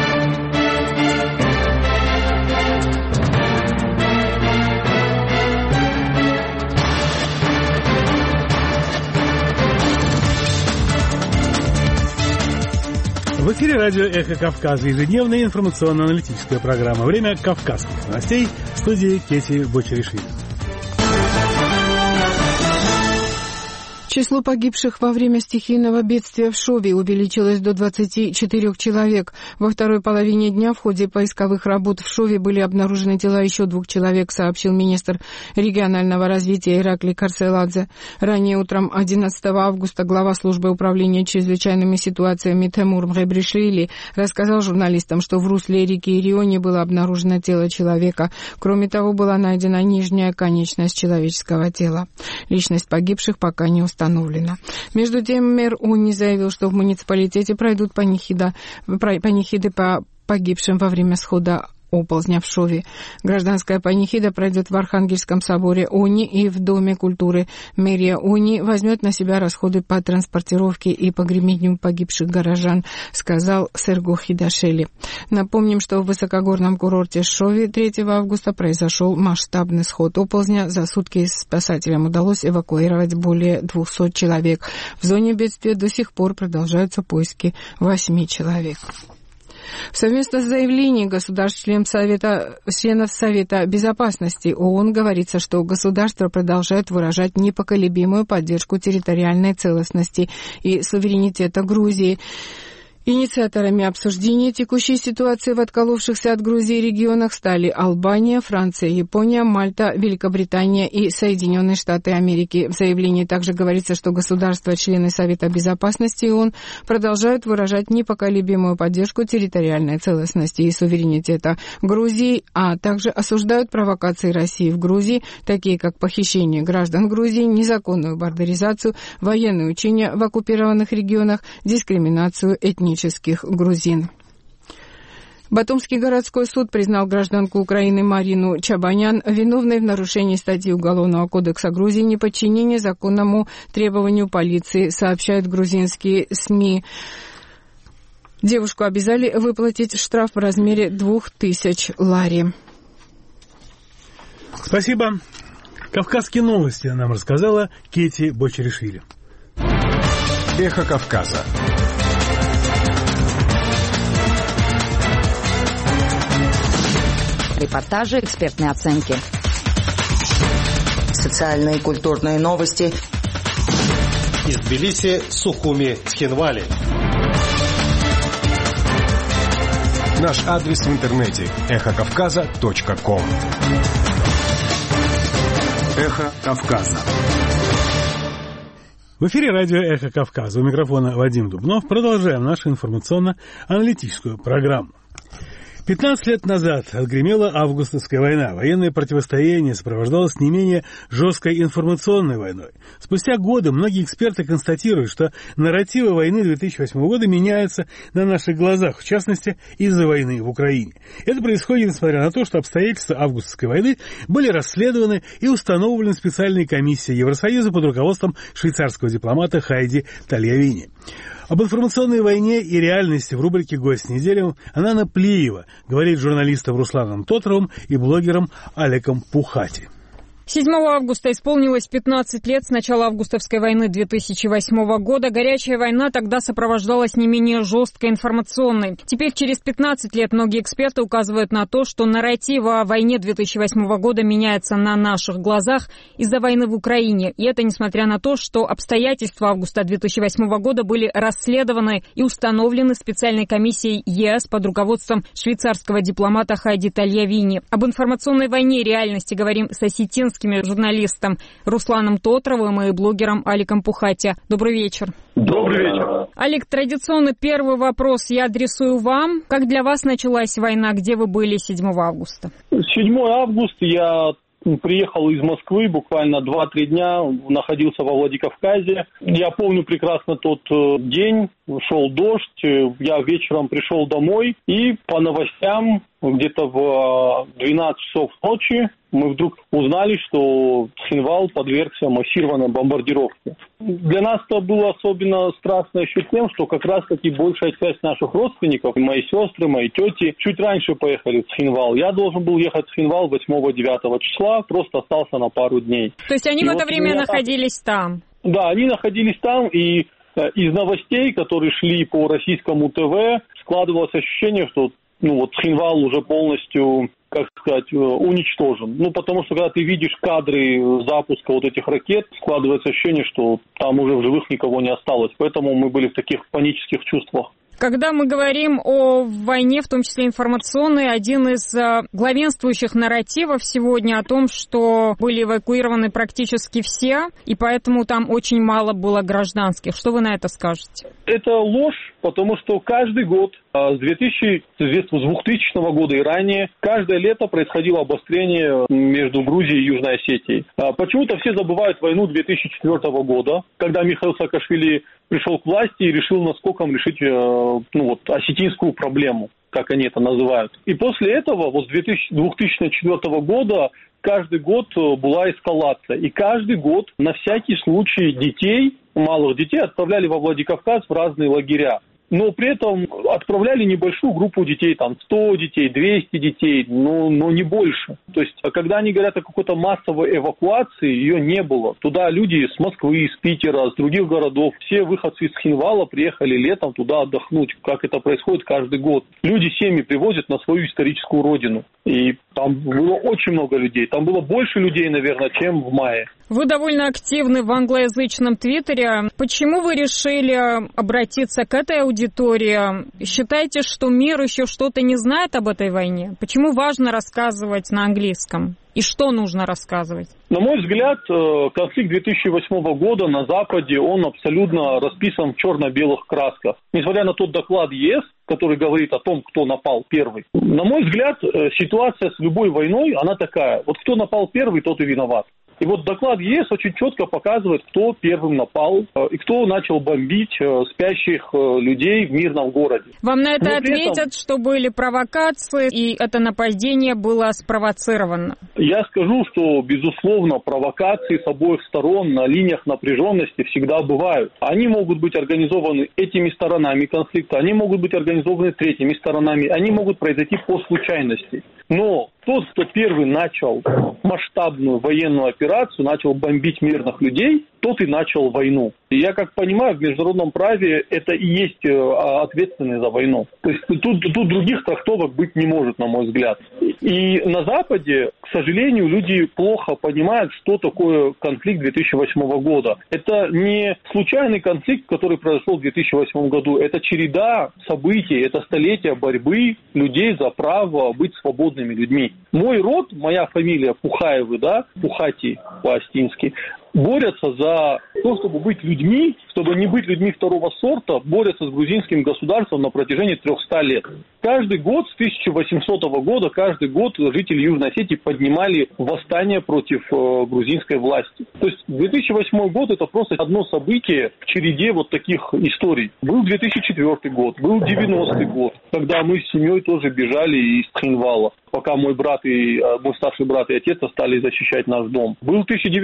[SPEAKER 1] В эфире радио «Эхо Кавказа», ежедневная информационно-аналитическая программа. Время кавказских новостей. В студии Кети Бочеришвили.
[SPEAKER 4] Число погибших во время стихийного бедствия в Шове увеличилось до 24 человек. Во второй половине дня в ходе поисковых работ в Шове были обнаружены тела еще 2 человек, сообщил министр регионального развития Ираклий Карселадзе. Ранее утром 11 августа глава службы управления чрезвычайными ситуациями Темур Мгебришвили рассказал журналистам, что в русле реки Ириони было обнаружено тело человека. Кроме того, была найдена нижняя конечность человеческого тела. Личность погибших пока не установлена. Между тем, мэр Уни заявил, что в муниципалитете пройдут панихиды по погибшим во время схода оползня в Шове. Гражданская панихида пройдет в Архангельском соборе Уни и в Доме культуры. Мэрия Уни возьмет на себя расходы по транспортировке и погребению погибших горожан, сказал Сергу Хидашели. Напомним, что в высокогорном курорте Шове 3 августа произошел масштабный сход оползня. За сутки спасателям удалось эвакуировать более 200 человек. В зоне бедствия до сих пор продолжаются поиски 8 человек. В совместном заявлении членов Совета Безопасности ООН говорится, что государства продолжают выражать непоколебимую поддержку территориальной целостности и суверенитета Грузии. Инициаторами обсуждения текущей ситуации в отколовшихся от Грузии регионах стали Албания, Франция, Япония, Мальта, Великобритания и Соединенные Штаты Америки. В заявлении также говорится, что государства-члены Совета Безопасности ООН продолжают выражать непоколебимую поддержку территориальной целостности и суверенитета Грузии, а также осуждают провокации России в Грузии, такие как похищение граждан Грузии, незаконную бардеризацию, военные учения в оккупированных регионах, дискриминацию этнических грузин. Батумский городской суд признал гражданку Украины Марину Чабанян виновной в нарушении статьи Уголовного кодекса Грузии неподчинение законному требованию полиции, сообщают грузинские СМИ. Девушку обязали выплатить штраф в размере 2000 лари.
[SPEAKER 1] Спасибо. Кавказские новости нам рассказала Кети Бочеришвили.
[SPEAKER 10] Эхо Кавказа.
[SPEAKER 11] Репортажи, экспертные оценки.
[SPEAKER 13] Социальные и культурные новости.
[SPEAKER 8] Из Тбилиси, Сухуми, Цхинвали.
[SPEAKER 10] Наш адрес в интернете эхокавказа.ком. Эхо Кавказа.
[SPEAKER 1] В эфире радио «Эхо Кавказа». У микрофона Вадим Дубнов. Продолжаем нашу информационно-аналитическую программу. 15 лет назад отгремела августовская война. Военное противостояние сопровождалось не менее жесткой информационной войной. Спустя годы многие эксперты констатируют, что нарративы войны 2008 года меняются на наших глазах, в частности, из-за войны в Украине. Это происходит несмотря на то, что обстоятельства августовской войны были расследованы и установлены специальной комиссией Евросоюза под руководством швейцарского дипломата Хайди Тальявини. Об информационной войне и реальности в рубрике «Гость недели» Анана Плиева говорит журналистом Русланом Тотровым и блогером Алеком Пухати.
[SPEAKER 14] 7 августа исполнилось 15 лет с начала августовской войны 2008 года. Горячая война тогда сопровождалась не менее жесткой информационной. Теперь, через 15 лет, многие эксперты указывают на то, что нарратив о войне 2008 года меняется на наших глазах из-за войны в Украине. И это несмотря на то, что обстоятельства августа 2008 года были расследованы и установлены специальной комиссией ЕС под руководством швейцарского дипломата Хайди Тальявини. Об информационной войне и реальности говорим с осетинским азербайджанскими журналистом Русланом Тотровым и блогером Аликом Пухати. Добрый вечер.
[SPEAKER 15] Добрый вечер.
[SPEAKER 14] Алик, традиционно первый вопрос я адресую вам. Как для вас началась война? Где вы были 7 августа?
[SPEAKER 15] 7 августа я приехал из Москвы, буквально 2-3 дня находился во Владикавказе. Я помню прекрасно тот день, шел дождь, я вечером пришел домой и по новостям где-то в 12 часов ночи мы вдруг узнали, что Цхинвал подвергся массированной бомбардировке. Для нас это было особенно страшно еще тем, что как раз-таки большая часть наших родственников, мои сестры, мои тети, чуть раньше поехали в Цхинвал. Я должен был ехать в Цхинвал 8-9 числа, просто остался на пару дней.
[SPEAKER 14] То есть они в это время находились там?
[SPEAKER 15] Да, они находились там, и из новостей, которые шли по российскому ТВ, складывалось ощущение, что Цхинвал уже полностью, как сказать, уничтожен. Потому что когда ты видишь кадры запуска вот этих ракет, складывается ощущение, что там уже в живых никого не осталось. Поэтому мы были в таких панических чувствах.
[SPEAKER 14] Когда мы говорим о войне, в том числе информационной, один из главенствующих нарративов сегодня о том, что были эвакуированы практически все, и поэтому там очень мало было гражданских. Что вы на это скажете?
[SPEAKER 15] Это ложь, потому что каждый год с 2000 года и ранее, каждое лето происходило обострение между Грузией и Южной Осетией. Почему-то все забывают войну 2004 года, когда Михаил Саакашвили пришел к власти и решил наскоком решить осетинскую проблему, как они это называют. И после этого, с 2004 года, каждый год была эскалация. И каждый год на всякий случай детей, малых детей, отправляли во Владикавказ в разные лагеря. Но при этом отправляли небольшую группу детей, 100 детей, 200 детей, но не больше. То есть, когда они говорят о какой-то массовой эвакуации, ее не было. Туда люди с Москвы, с Питера, с других городов, все выходцы из Цхинвала приехали летом туда отдохнуть, как это происходит каждый год. Люди семьи привозят на свою историческую родину. И там было очень много людей. Там было больше людей, наверное, чем в мае.
[SPEAKER 14] Вы довольно активны в англоязычном Твиттере. Почему вы решили обратиться к этой аудитории? Считаете, что мир еще что-то не знает об этой войне? Почему важно рассказывать на английском? И что нужно рассказывать?
[SPEAKER 15] На мой взгляд, конфликт 2008 года на Западе, он абсолютно расписан в черно-белых красках. Несмотря на тот доклад ЕС, который говорит о том, кто напал первый. На мой взгляд, ситуация с любой войной, она такая. Кто напал первый, тот и виноват. И доклад ЕС очень четко показывает, кто первым напал и кто начал бомбить спящих людей в мирном городе.
[SPEAKER 14] Вам на это ответят, что были провокации, и это нападение было спровоцировано?
[SPEAKER 15] Я скажу, что, безусловно, провокации с обоих сторон на линиях напряженности всегда бывают. Они могут быть организованы этими сторонами конфликта, они могут быть организованы третьими сторонами, они могут произойти по случайности. Но тот, кто первый начал масштабную военную операцию, начал бомбить мирных людей, тот и начал войну. И я как понимаю, в международном праве это и есть ответственный за войну. То есть тут других трактовок быть не может, на мой взгляд. И на Западе, к сожалению, люди плохо понимают, что такое конфликт 2008 года. Это не случайный конфликт, который произошел в 2008 году. Это череда событий, это столетие борьбы людей за право быть свободными людьми. Мой род, моя фамилия Пухаевы, Пухати по-астински, борются за то, чтобы быть людьми, чтобы не быть людьми второго сорта, борются с грузинским государством на протяжении 300 лет. Каждый год, с 1800 года, каждый год жители Южной Осетии поднимали восстание против грузинской власти. То есть 2008 год – это просто одно событие в череде таких историй. Был 2004 год, был 90-й год, когда мы с семьей тоже бежали из Цхинвала, пока мой старший брат и отец стали защищать наш дом. Был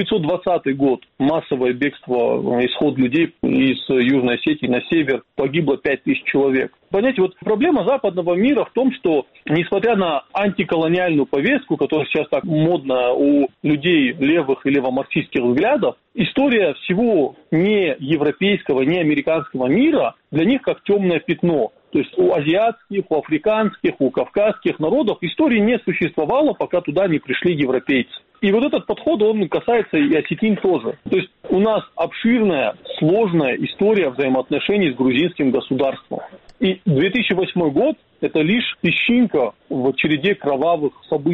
[SPEAKER 15] 1920 год, массовое бегство, исход людей из Южной Осетии на север, погибло 5000 человек. Понимаете, проблема западного мира в том, что, несмотря на антиколониальную повестку, которая сейчас так модна у людей левых и левомарксистских взглядов, история всего не европейского, не американского мира для них как темное пятно. То есть у азиатских, у африканских, у кавказских народов истории не существовало, пока туда не пришли европейцы. И этот подход, он касается и осетин тоже. То есть у нас обширная, сложная история взаимоотношений с грузинским государством. И 2008 год – это лишь песчинка в череде кровавых событий.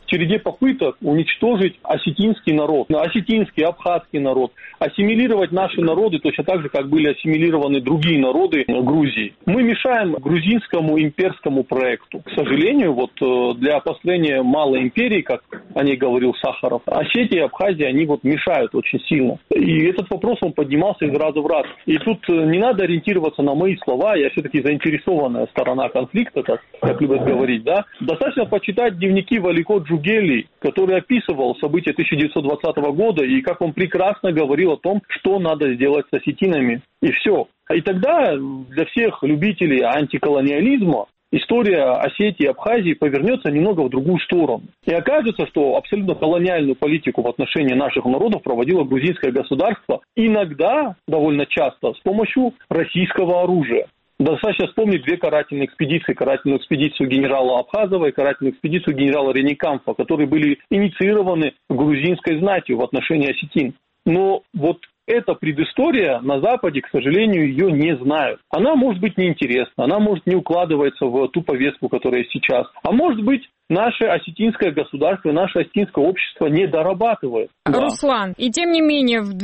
[SPEAKER 15] череде попыток уничтожить осетинский народ, осетинский, абхазский народ, ассимилировать наши народы точно так же, как были ассимилированы другие народы Грузии. Мы мешаем грузинскому имперскому проекту. К сожалению, вот для построения малой империи, как о ней говорил Сахаров, Осетия и Абхазия, они вот мешают очень сильно. И этот вопрос, он поднимался из раза в раз. И тут не надо ориентироваться на мои слова, я все-таки заинтересованная сторона конфликта, как любят говорить, да. Достаточно почитать дневники Валико Джугели, который описывал события 1920 года и как он прекрасно говорил о том, что надо сделать с осетинами, и все. И тогда для всех любителей антиколониализма история Осетии и Абхазии повернется немного в другую сторону. И окажется, что абсолютно колониальную политику в отношении наших народов проводило грузинское государство, иногда, довольно часто, с помощью российского оружия. Достаточно вспомнить две карательные экспедиции. Карательную экспедицию генерала Абхазова и карательную экспедицию генерала Ренекамфа, которые были инициированы грузинской знатью в отношении осетин. Но вот эта предыстория на Западе, к сожалению, ее не знают. Она может быть неинтересна, она может не укладываться в ту повестку, которая сейчас. А может быть, наше осетинское государство, наше осетинское общество не дорабатывает. Да.
[SPEAKER 14] Руслан, и тем не менее, в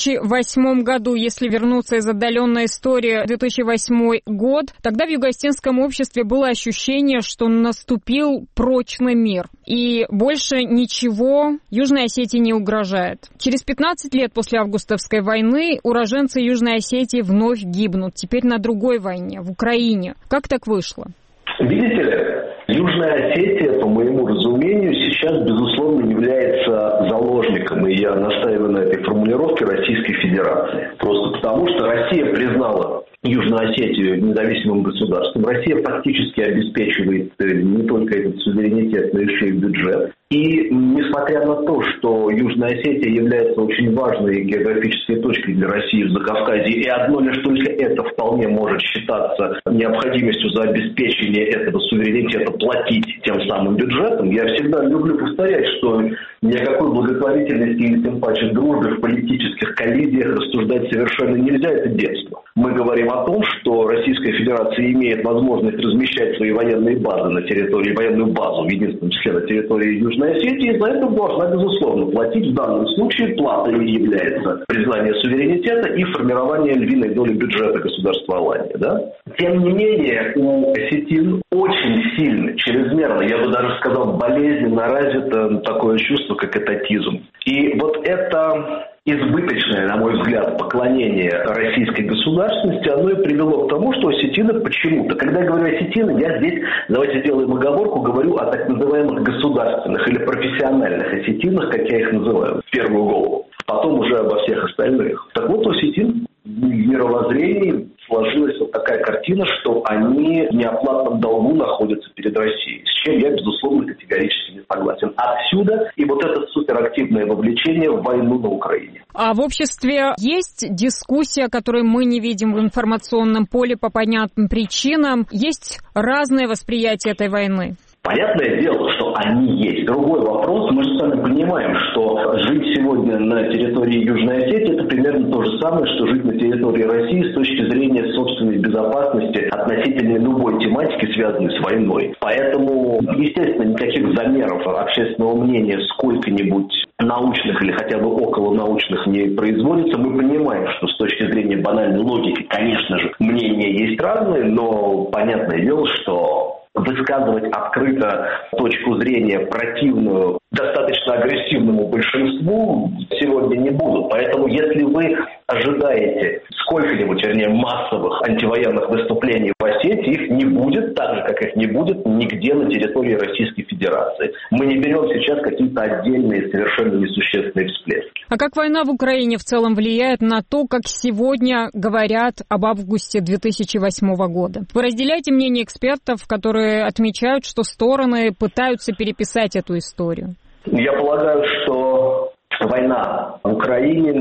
[SPEAKER 14] 2008 году, если вернуться из отдаленной истории, 2008 год, тогда в юго-осетинском обществе было ощущение, что наступил прочный мир. И больше ничего Южной Осетии не угрожает. Через 15 лет после августовской войны уроженцы Южной Осетии вновь гибнут. Теперь на другой войне, в Украине. Как так вышло?
[SPEAKER 16] Видите ли, Южная Осетия, по моему разумению, сейчас, безусловно, является заложником, и я настаиваю на этой формулировке, Российской Федерации. Просто потому, что Россия признала Южную Осетию независимым государством. Россия фактически обеспечивает не только этот суверенитет, но еще и бюджет. И несмотря на то, что Южная Осетия является очень важной географической точкой для России в Закавказье, и одно лишь только это вполне может считаться необходимостью за обеспечение этого суверенитета платить тем самым бюджетом, я всегда люблю повторять, что ни о какой благотворительности или тем паче дружбе в политических коллизиях рассуждать совершенно нельзя, это детство. Мы говорим о том, что Российская Федерация имеет возможность размещать свои военные базы на территории, военную базу, в единственном числе на территории Южной Осетии, и за это должна, безусловно, платить. В данном случае платой является признание суверенитета и формирование львиной доли бюджета государства Алания. Да? Тем не менее, у осетин очень сильно, чрезмерно, я бы даже сказал, болезненно развито такое чувство, как этатизм. И вот это избыточное, на мой взгляд, поклонение российской государственности, оно и привело к тому, что осетины почему-то, когда я говорю осетины, я здесь, давайте сделаем оговорку, говорю о так называемых государственных или профессиональных осетинах, как я их называю, в первую голову, потом уже обо всех остальных. Так вот, у осетин в мировоззрении сложилась вот такая картина, что они в неоплатном долгу находятся перед Россией, с чем я, безусловно, категорически не согласен. Отсюда и вот это суперактивное вовлечение в войну на Украине.
[SPEAKER 14] А в обществе есть дискуссия, которую мы не видим в информационном поле по понятным причинам? Есть разное восприятие этой войны?
[SPEAKER 16] Понятное дело, что они есть. Другой вопрос, мы же сами понимаем, что жить сегодня на территории Южной Осетии – это примерно то же самое, что жить на территории России с точки зрения собственной безопасности относительно любой тематики, связанной с войной. Поэтому, естественно, никаких замеров общественного мнения сколько-нибудь научных или хотя бы околонаучных не производится. Мы понимаем, что с точки зрения банальной логики, конечно же, мнения есть разные, но понятное дело, что высказывать открыто точку зрения противную достаточно агрессивному большинству сегодня не будут. Поэтому если вы ожидаете сколько-нибудь, вернее, массовых антивоенных выступлений в Осетии, их не будет, так же, как их не будет нигде на территории Российской Федерации. Мы не берем сейчас какие-то отдельные, совершенно несущественные всплески.
[SPEAKER 14] А как война в Украине в целом влияет на то, как сегодня говорят об августе 2008 года? Вы разделяете мнение экспертов, которые отмечают, что стороны пытаются переписать эту историю?
[SPEAKER 16] Я полагаю, что война в Украине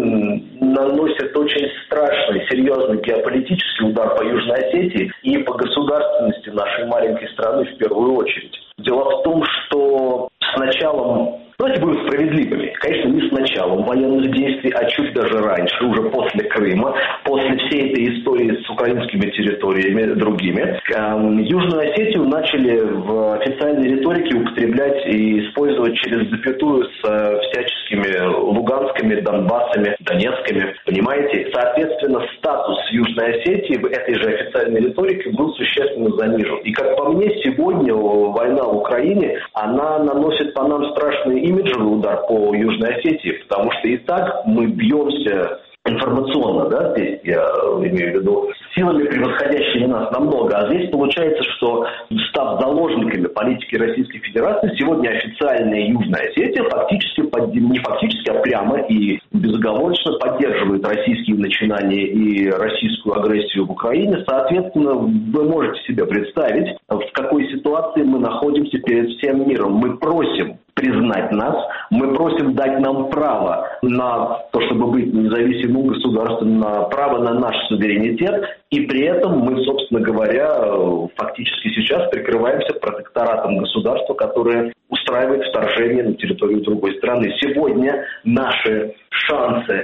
[SPEAKER 16] наносит очень страшный, серьезный геополитический удар по Южной Осетии и по государственности нашей маленькой страны в первую очередь. Дело в том, что с началом, давайте будем справедливыми. Конечно, не с началом военных действий, а чуть даже раньше, уже после Крыма, после всей этой истории с украинскими территориями, другими. Южную Осетию начали в официальной риторике употреблять и использовать через запятую с всяческими Луганскими, Донбассами, Донецкими. Понимаете? Соответственно, статус Южной Осетии в этой же официальной риторике был существенно занижен. И, как по мне, сегодня война в Украине, она наносит по нам страшный имиджевый удар по Южной Осетии, потому что и так мы бьемся информационно, да, здесь я имею в виду, силами, превосходящими нас намного. А здесь получается, что, став заложниками политики Российской Федерации, сегодня официальная Южная Осетия фактически, не фактически, а прямо и безоговорочно поддерживает российские начинания и российскую агрессию в Украине. Соответственно, вы можете себе представить, в какой ситуации мы находимся перед всем миром. Мы просим признать нас, мы просим дать нам право на то, чтобы быть независимым государством, на право на наш суверенитет, и при этом мы, собственно говоря, фактически сейчас прикрываемся протекторатом государства, которое устраивает вторжение на территорию другой страны. Сегодня наши шансы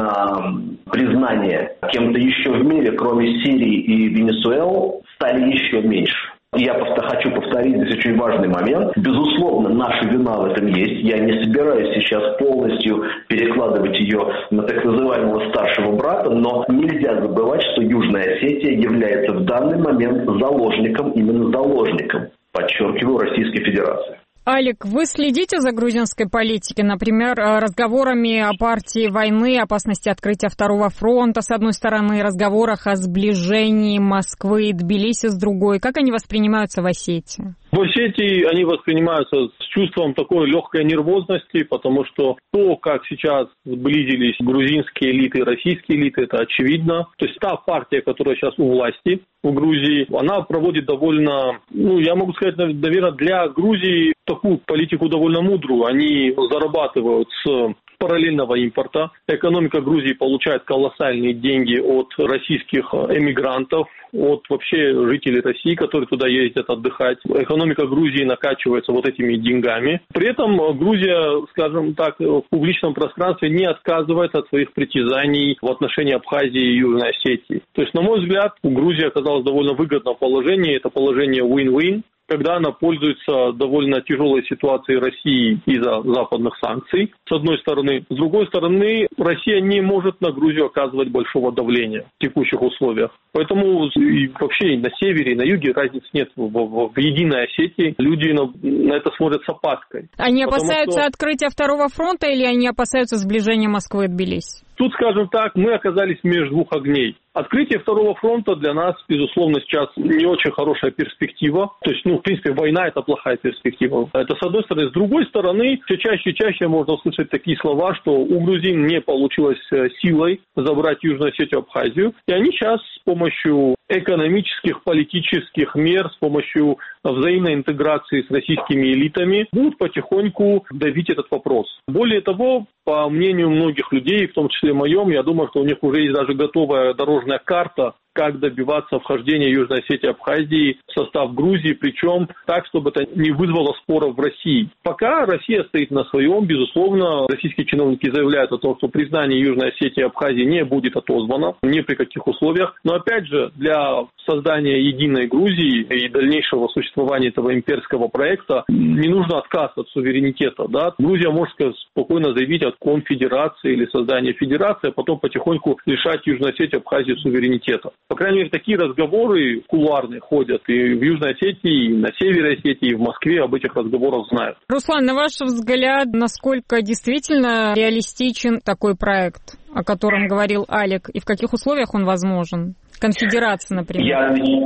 [SPEAKER 16] на признание кем-то еще в мире, кроме Сирии и Венесуэлы, стали еще меньше. Я просто хочу повторить здесь очень важный момент. Безусловно, наша вина в этом есть. Я не собираюсь сейчас полностью перекладывать ее на так называемого старшего брата, но нельзя забывать, что Южная Осетия является в данный момент заложником, именно заложником, подчеркиваю, Российской Федерации.
[SPEAKER 14] Алик, вы следите за грузинской политикой, например, разговорами о партии войны, опасности открытия второго фронта, с одной стороны, разговорах о сближении Москвы и Тбилиси с другой. Как они воспринимаются в Осетии?
[SPEAKER 15] В Осетии они воспринимаются с чувством такой легкой нервозности, потому что то, как сейчас сблизились грузинские элиты и российские элиты, это очевидно. То есть та партия, которая сейчас у власти в Грузии, она проводит довольно, я могу сказать, наверное, для Грузии такую политику довольно мудрую. Они зарабатывают с параллельного импорта. Экономика Грузии получает колоссальные деньги от российских эмигрантов, от вообще жителей России, которые туда ездят отдыхать. Экономика Грузии накачивается вот этими деньгами. При этом Грузия, скажем так, в публичном пространстве не отказывается от своих притязаний в отношении Абхазии и Южной Осетии. То есть, на мой взгляд, Грузия оказалась в довольно выгодном положении. Это положение win-win, когда она пользуется довольно тяжелой ситуацией России из-за западных санкций, с одной стороны. С другой стороны, Россия не может на Грузию оказывать большого давления в текущих условиях. Поэтому и вообще на севере и на юге разницы нет. В Единой Осетии люди на это смотрят с опаской.
[SPEAKER 14] Они опасаются открытия второго фронта или они опасаются сближения Москвы и Тбилиси?
[SPEAKER 15] Тут, скажем так, мы оказались между двух огней. Открытие второго фронта для нас, безусловно, сейчас не очень хорошая перспектива. То есть, в принципе, война – это плохая перспектива. Это с одной стороны. С другой стороны, все чаще и чаще можно услышать такие слова, что у грузин не получилось силой забрать Южную Осетию, Абхазию. И они сейчас с помощью экономических, политических мер, с помощью взаимной интеграции с российскими элитами будут потихоньку давить этот вопрос. Более того, по мнению многих людей, в том числе моем, я думаю, что у них уже есть даже готовая дорожная карта, как добиваться вхождения Южной Осетии и Абхазии в состав Грузии, причем так, чтобы это не вызвало споров в России. Пока Россия стоит на своем, безусловно, российские чиновники заявляют о том, что признание Южной Осетии и Абхазии не будет отозвано ни при каких условиях. Но опять же, для создания единой Грузии и дальнейшего существования этого имперского проекта не нужно отказ от суверенитета. Да? Грузия может спокойно заявить о конфедерации или создании федерации, а потом потихоньку лишать Южную Осетию и Абхазию суверенитета. По крайней мере, такие разговоры кулуарные ходят и в Южной Осетии, и на севере Осетии, и в Москве об этих разговорах знают.
[SPEAKER 14] Руслан, на ваш взгляд, насколько действительно реалистичен такой проект, о котором говорил Алик, и в каких условиях он возможен? Конфедерация, например. Я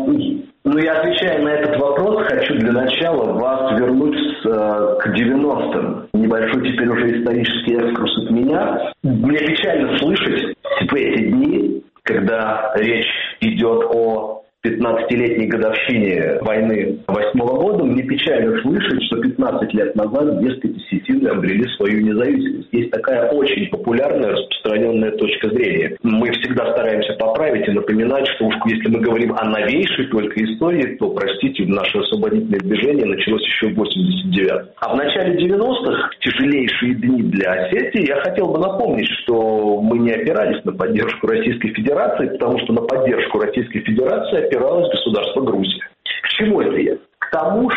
[SPEAKER 16] отвечая на этот вопрос, хочу для начала вас вернуть к 90-м. Небольшой теперь уже исторический экскурс от меня. Мне печально слышать в эти дни, когда речь идет о 15-летней годовщине войны 8-го года, мне печально слышать, что 15 лет назад, дескать, осетины обрели свою независимость. есть такая очень популярная, распространенная точка зрения. Мы всегда стараемся поправить и напоминать, что уж если мы говорим о новейшей только истории, то, простите, наше освободительное движение началось еще в 89-м. А в начале 90-х, в тяжелейшие дни для Осетии, я хотел бы напомнить, что мы не опирались на поддержку Российской Федерации, потому что на поддержку Российской Федерации опиралось государство Грузия. К чему это я? К тому,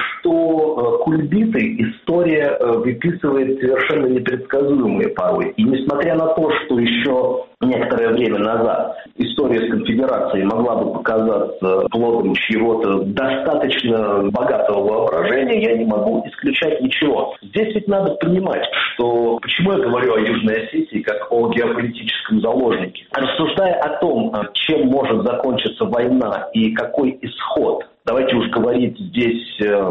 [SPEAKER 16] что кульбиты история выписывает совершенно непредсказуемые порой. И несмотря на то, что еще некоторое время назад история с конфедерацией могла бы показаться плодом чьего-то достаточно богатого воображения, я не могу исключать ничего. Здесь ведь надо понимать, что почему я говорю о Южной Осетии как о геополитическом заложнике. Рассуждая о том, чем может закончиться война и какой исход, давайте уж говорить здесь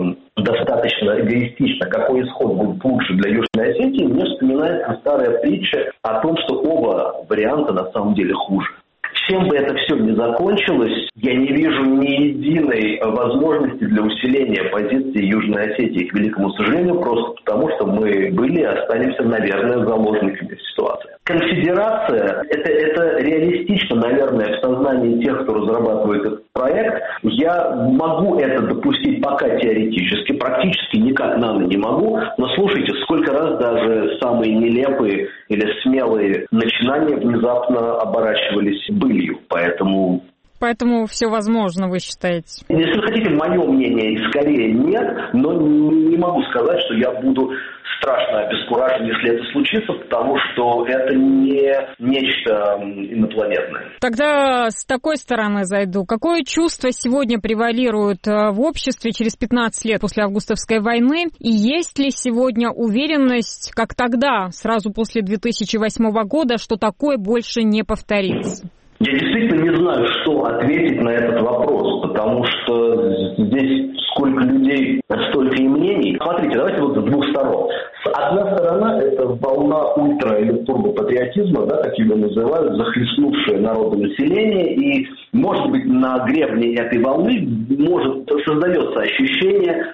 [SPEAKER 16] достаточно эгоистично, какой исход будет лучше для Южной Осетии, мне вспоминается старая притча о том, что оба варианта на самом деле хуже. Чем бы это все ни закончилось, я не вижу ни единой возможности для усиления позиции Южной Осетии, к великому сожалению, просто потому, что мы были и останемся, наверное, заложниками ситуации. Конфедерация – это реалистично, наверное, в сознании тех, кто разрабатывает этот проект. Я могу это допустить пока теоретически, практически никак не могу, но слушайте, сколько раз даже самые нелепые или смелые начинания внезапно оборачивались былью, поэтому
[SPEAKER 14] все возможно, вы считаете?
[SPEAKER 16] Если хотите, мое мнение скорее нет, но не могу сказать, что я буду страшно обескуражен, если это случится, потому что это не нечто инопланетное.
[SPEAKER 14] Тогда с такой стороны зайду. Какое чувство сегодня превалирует в обществе через 15 лет после августовской войны? И есть ли сегодня уверенность, как тогда, сразу после 2008 года, что такое больше не повторится?
[SPEAKER 16] Я действительно не знаю, что ответить на этот вопрос, потому что здесь сколько людей, столько и мнений. Смотрите, давайте вот с двух сторон. Одна сторона – это волна ультра- или турбопатриотизма, да, как его называют, захлестнувшая народонаселение, и, может быть, на гребне этой волны создается ощущение,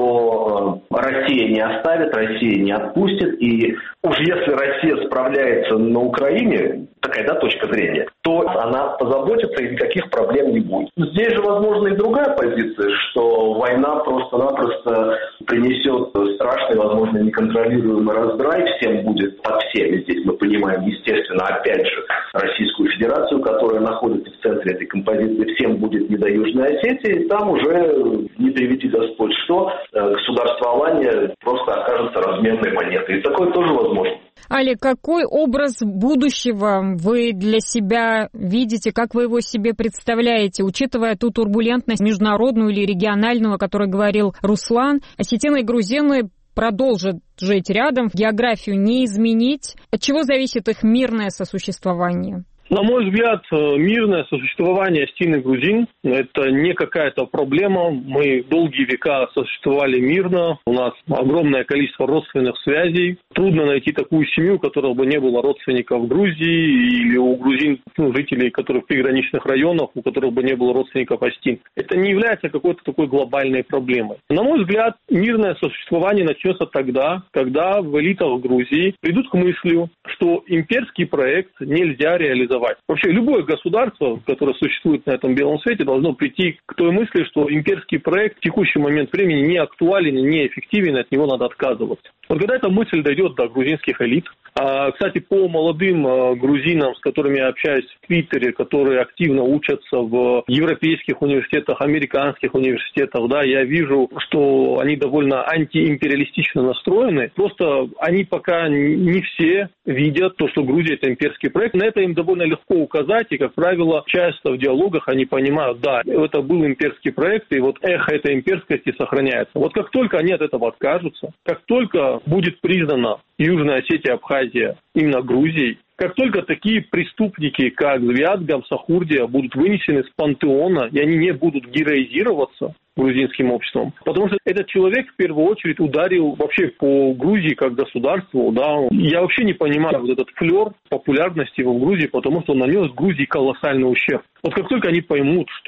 [SPEAKER 16] что Россия не оставит, Россия не отпустит, и уж если Россия справляется на Украине, такая, да, точка зрения, то она позаботится и никаких проблем не будет. Здесь же, возможно, и другая позиция, что война просто-напросто принесет страшный, возможно, неконтролируемый раздрай, всем будет под всеми. Здесь мы понимаем, естественно, опять же, Российскую Федерацию, которая находится в центре этой композиции, всем будет не до Южной Осетии, и там уже, не приведи Господь что, государствование просто окажется разменной монетой. И такое тоже возможно.
[SPEAKER 14] Олег, какой образ будущего вы для себя видите, как вы его себе представляете, учитывая ту турбулентность международную или региональную, о которой говорил Руслан? Осетины и грузины продолжат жить рядом, географию не изменить. От чего зависит их мирное сосуществование?
[SPEAKER 15] На мой взгляд, мирное сосуществование осетин и грузин – это не какая-то проблема. Мы долгие века сосуществовали мирно. У нас огромное количество родственных связей. Трудно найти такую семью, у которой бы не было родственников в Грузии, или у грузин, жителей, которые в приграничных районах, у которых бы не было родственников осетин. Это не является какой-то такой глобальной проблемой. На мой взгляд, мирное сосуществование начнется тогда, когда в элитах Грузии придут к мысли, что имперский проект нельзя реализовать. Вообще, любое государство, которое существует на этом белом свете, должно прийти к той мысли, что имперский проект в текущий момент времени не актуален, не эффективен, от него надо отказываться. Вот когда эта мысль дойдет до грузинских элит, кстати, по молодым грузинам, с которыми я общаюсь в Твиттере, которые активно учатся в европейских университетах, американских университетах, да, я вижу, что они довольно антиимпериалистично настроены. Просто они пока не все видят то, что Грузия – это имперский проект. На это им довольно легко указать, и, как правило, часто в диалогах они понимают, да, это был имперский проект, и вот эхо этой имперскости сохраняется. Вот как только они от этого откажутся, как только будет признана Южная Осетия, Абхазия именно Грузией, как только такие преступники, как Звиат, Гамсахурдия, будут вынесены с пантеона, и они не будут героизироваться грузинским обществом, потому что этот человек в первую очередь ударил вообще по Грузии как государству, да. Я вообще не понимаю вот этот флер популярности его в Грузии, потому что он нанес Грузии колоссальный ущерб. Вот как только они поймут, что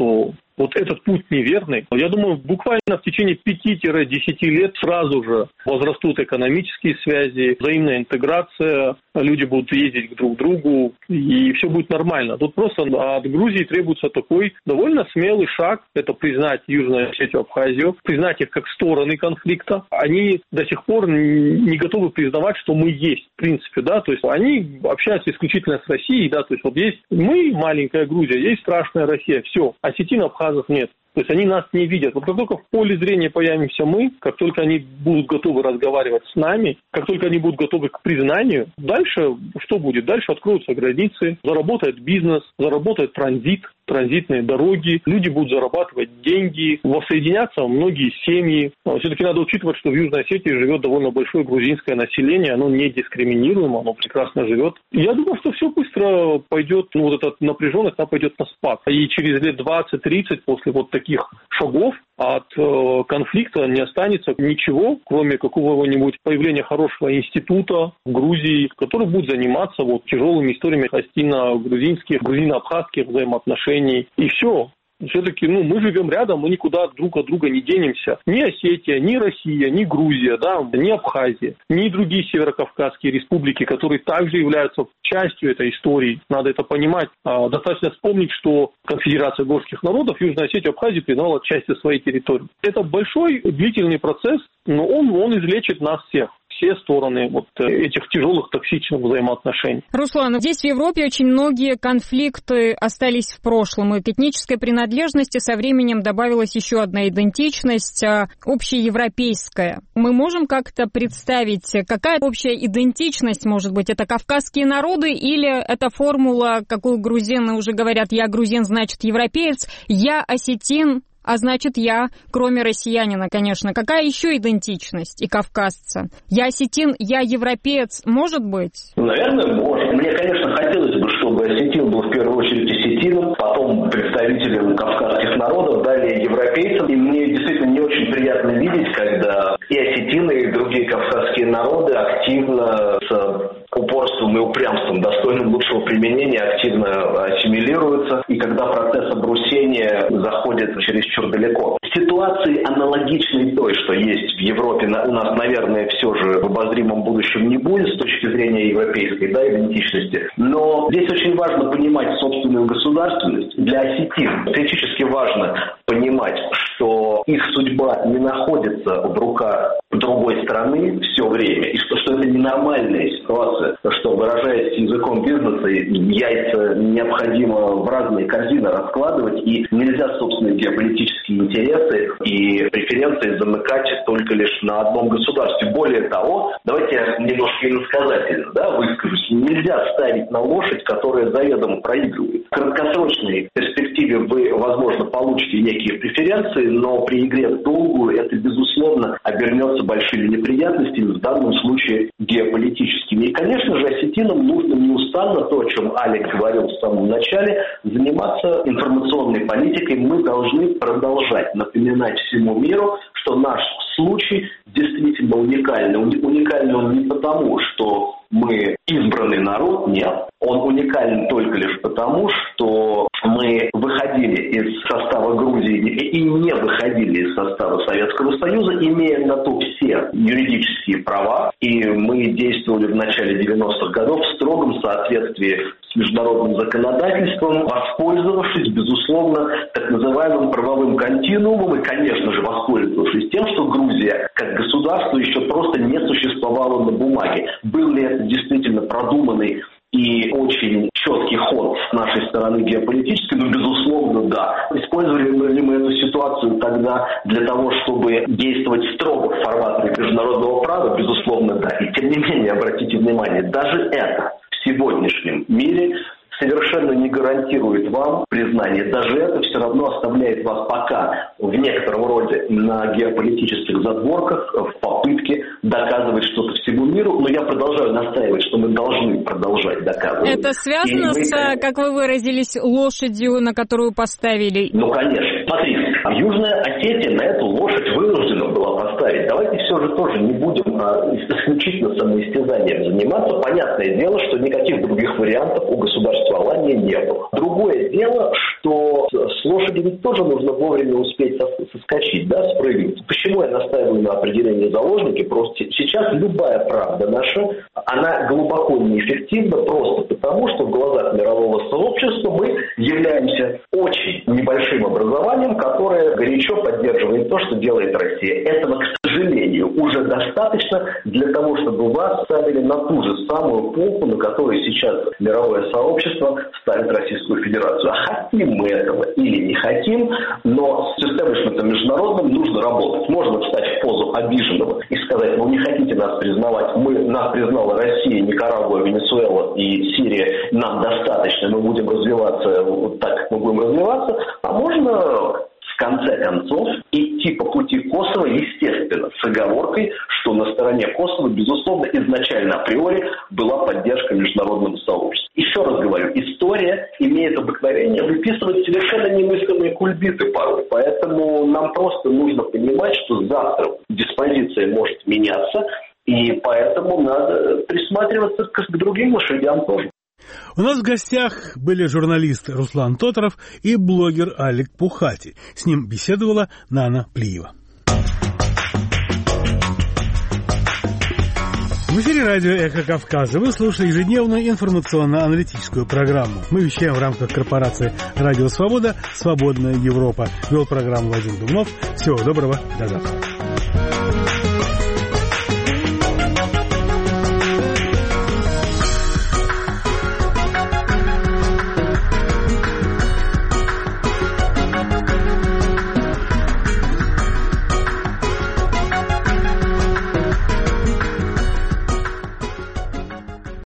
[SPEAKER 15] вот этот путь неверный. Я думаю, буквально в течение 5-10 лет сразу же возрастут экономические связи, взаимная интеграция, люди будут ездить друг к другу, и все будет нормально. Тут просто от Грузии требуется такой довольно смелый шаг, это признать Южную Осетию, Абхазию, признать их как стороны конфликта. Они до сих пор не готовы признавать, что мы есть, в принципе, да, то есть они общаются исключительно с Россией, да, то есть вот есть мы, маленькая Грузия, есть страшная Россия, все, осетин, абхазов нет. То есть они нас не видят. Вот как только в поле зрения появимся мы, как только они будут готовы разговаривать с нами, как только они будут готовы к признанию, дальше что будет? Дальше откроются границы, заработает бизнес, заработает транзит, транзитные дороги, люди будут зарабатывать деньги, воссоединятся многие семьи. Все-таки надо учитывать, что в Южной Осетии живет довольно большое грузинское население, оно не дискриминируемо, оно прекрасно живет. Я думаю, что все быстро пойдет, вот эта напряженность, она пойдет на спад. И через лет 20-30 после вот таких шагов от конфликта не останется ничего, кроме какого-нибудь появления хорошего института в Грузии, который будет заниматься вот тяжелыми историями осетино-грузинских, грузино-абхазских взаимоотношений. И все. Все-таки мы живем рядом, мы никуда друг от друга не денемся. Ни Осетия, ни Россия, ни Грузия, да, ни Абхазия, ни другие северокавказские республики, которые также являются частью этой истории. Надо это понимать. Достаточно вспомнить, что Конфедерация горских народов Южную Осетию и Абхазию признала частью своей территории. Это большой, длительный процесс, но он излечит нас всех. Все стороны вот этих тяжелых токсичных взаимоотношений.
[SPEAKER 14] Руслан, здесь в Европе очень многие конфликты остались в прошлом, и к этнической принадлежности со временем добавилась еще одна идентичность, общеевропейская. Мы можем как-то представить, какая общая идентичность может быть? Это кавказские народы или это формула, какую грузины уже говорят, я грузин, значит европеец, я осетин, а значит, я, кроме россиянина, конечно. Какая еще идентичность и кавказца? Я осетин, я европеец, может быть?
[SPEAKER 16] Наверное, может. Мне, конечно, хотелось бы, чтобы осетин был в первую очередь осетином, потом представителем кавказских народов, далее европейцем. И мне действительно не очень приятно видеть, когда и осетины, и другие кавказские народы активно с упорством и упрямством, достойным лучшего применения, активно ассимилируются, и когда процесс обрусения заходит чересчур далеко. Ситуации аналогичной той, что есть в Европе, у нас, наверное, все же в обозримом будущем не будет с точки зрения европейской идентичности. Но здесь очень важно понимать собственную государственность. Для осетин критически важно понимать, что их судьба не находится в руках другой страны все время, и что это ненормальная ситуация, что, выражаясь языком бизнеса, яйца необходимо в разные корзины раскладывать, и нельзя собственные геополитические интересы и преференции замыкать только лишь на одном государстве. Более того, давайте я немножко иносказательно выскажусь, нельзя ставить на лошадь, которая заведомо проигрывает. В краткосрочной перспективе вы, возможно, получите некие преференции, но при игре в долгую это, безусловно, обернется большими неприятностями, в данном случае геополитическими. И, конечно же, осетинам нужно неустанно, то, о чем Алик говорил в самом начале, заниматься информационной политикой. Мы должны продолжать напоминать всему миру, что наш случай действительно уникальный. Уникальный он не потому, что мы избранный народ, нет. Он уникален только лишь потому, что мы выходили из состава Грузии и не выходили из состава Советского Союза, имея на то все юридические права. И мы действовали в начале 90-х годов в строгом соответствии с международным законодательством, воспользовавшись, безусловно, так называемым правовым континуумом и, конечно же, воспользовавшись тем, что Грузия как государство еще просто не существовало на бумаге. Был ли это действительно продуманный и очень четкий ход с нашей стороны геополитической? Ну, безусловно, да. Использовали ли мы эту ситуацию тогда для того, чтобы действовать строго в формате международного права? Безусловно, да. И тем не менее, обратите внимание, даже это в сегодняшнем мире совершенно не гарантирует вам признание. Даже это все равно оставляет вас пока в некотором роде на геополитических задворках в попытке доказывать что-то всему миру. Но я продолжаю настаивать, что мы должны продолжать доказывать.
[SPEAKER 14] Это связано с, как вы выразились, лошадью, на которую поставили?
[SPEAKER 16] Ну, конечно. Смотрите, Южная Осетия на эту лошадь вынуждена была поставить. Давайте все же тоже не будем исключительно самоистязанием заниматься. Понятное дело, что никаких других вариантов у государствования не было. Другое дело, что с лошади ведь тоже нужно вовремя успеть соскочить, да, спрыгнуть. Почему я настаиваю на определении заложники? Просто сейчас любая правда наша, она глубоко неэффективна просто потому, что в глазах мирового сообщества мы являемся очень небольшим образованием, которое горячо поддерживает то, что делает Россия. Этого, к сожалению, уже достаточно для того, чтобы вас ставили на ту же самую полку, на которой сейчас мировое сообщество ставит Российскую Федерацию. А хотим мы этого или не хотим, но с истеблишментом международным нужно работать. Можно встать в позу обиженного и сказать: вы не хотите нас признавать, нас признала Россия, Никарагуа, Венесуэла и Сирия, нам достаточно, мы будем развиваться вот так, как мы будем развиваться. А можно в конце концов идти по пути Косово, естественно, с оговоркой, что на стороне Косово, безусловно, изначально априори была поддержка международного сообщества. Еще раз говорю, история имеет обыкновение выписывать совершенно немыслимые кульбиты порой. Поэтому нам просто нужно понимать, что завтра диспозиция может меняться, и поэтому надо присматриваться к другим лошадям тоже.
[SPEAKER 1] У нас в гостях были журналист Руслан Тоторов и блогер Алик Пухати. С ним беседовала Нана Плиева. В эфире радио «Эхо Кавказа». Вы слушаете ежедневную информационно-аналитическую программу. Мы вещаем в рамках корпорации «Радио Свобода», «Свободная Европа». Вел программу Вадим Дубнов. Всего доброго, до завтра.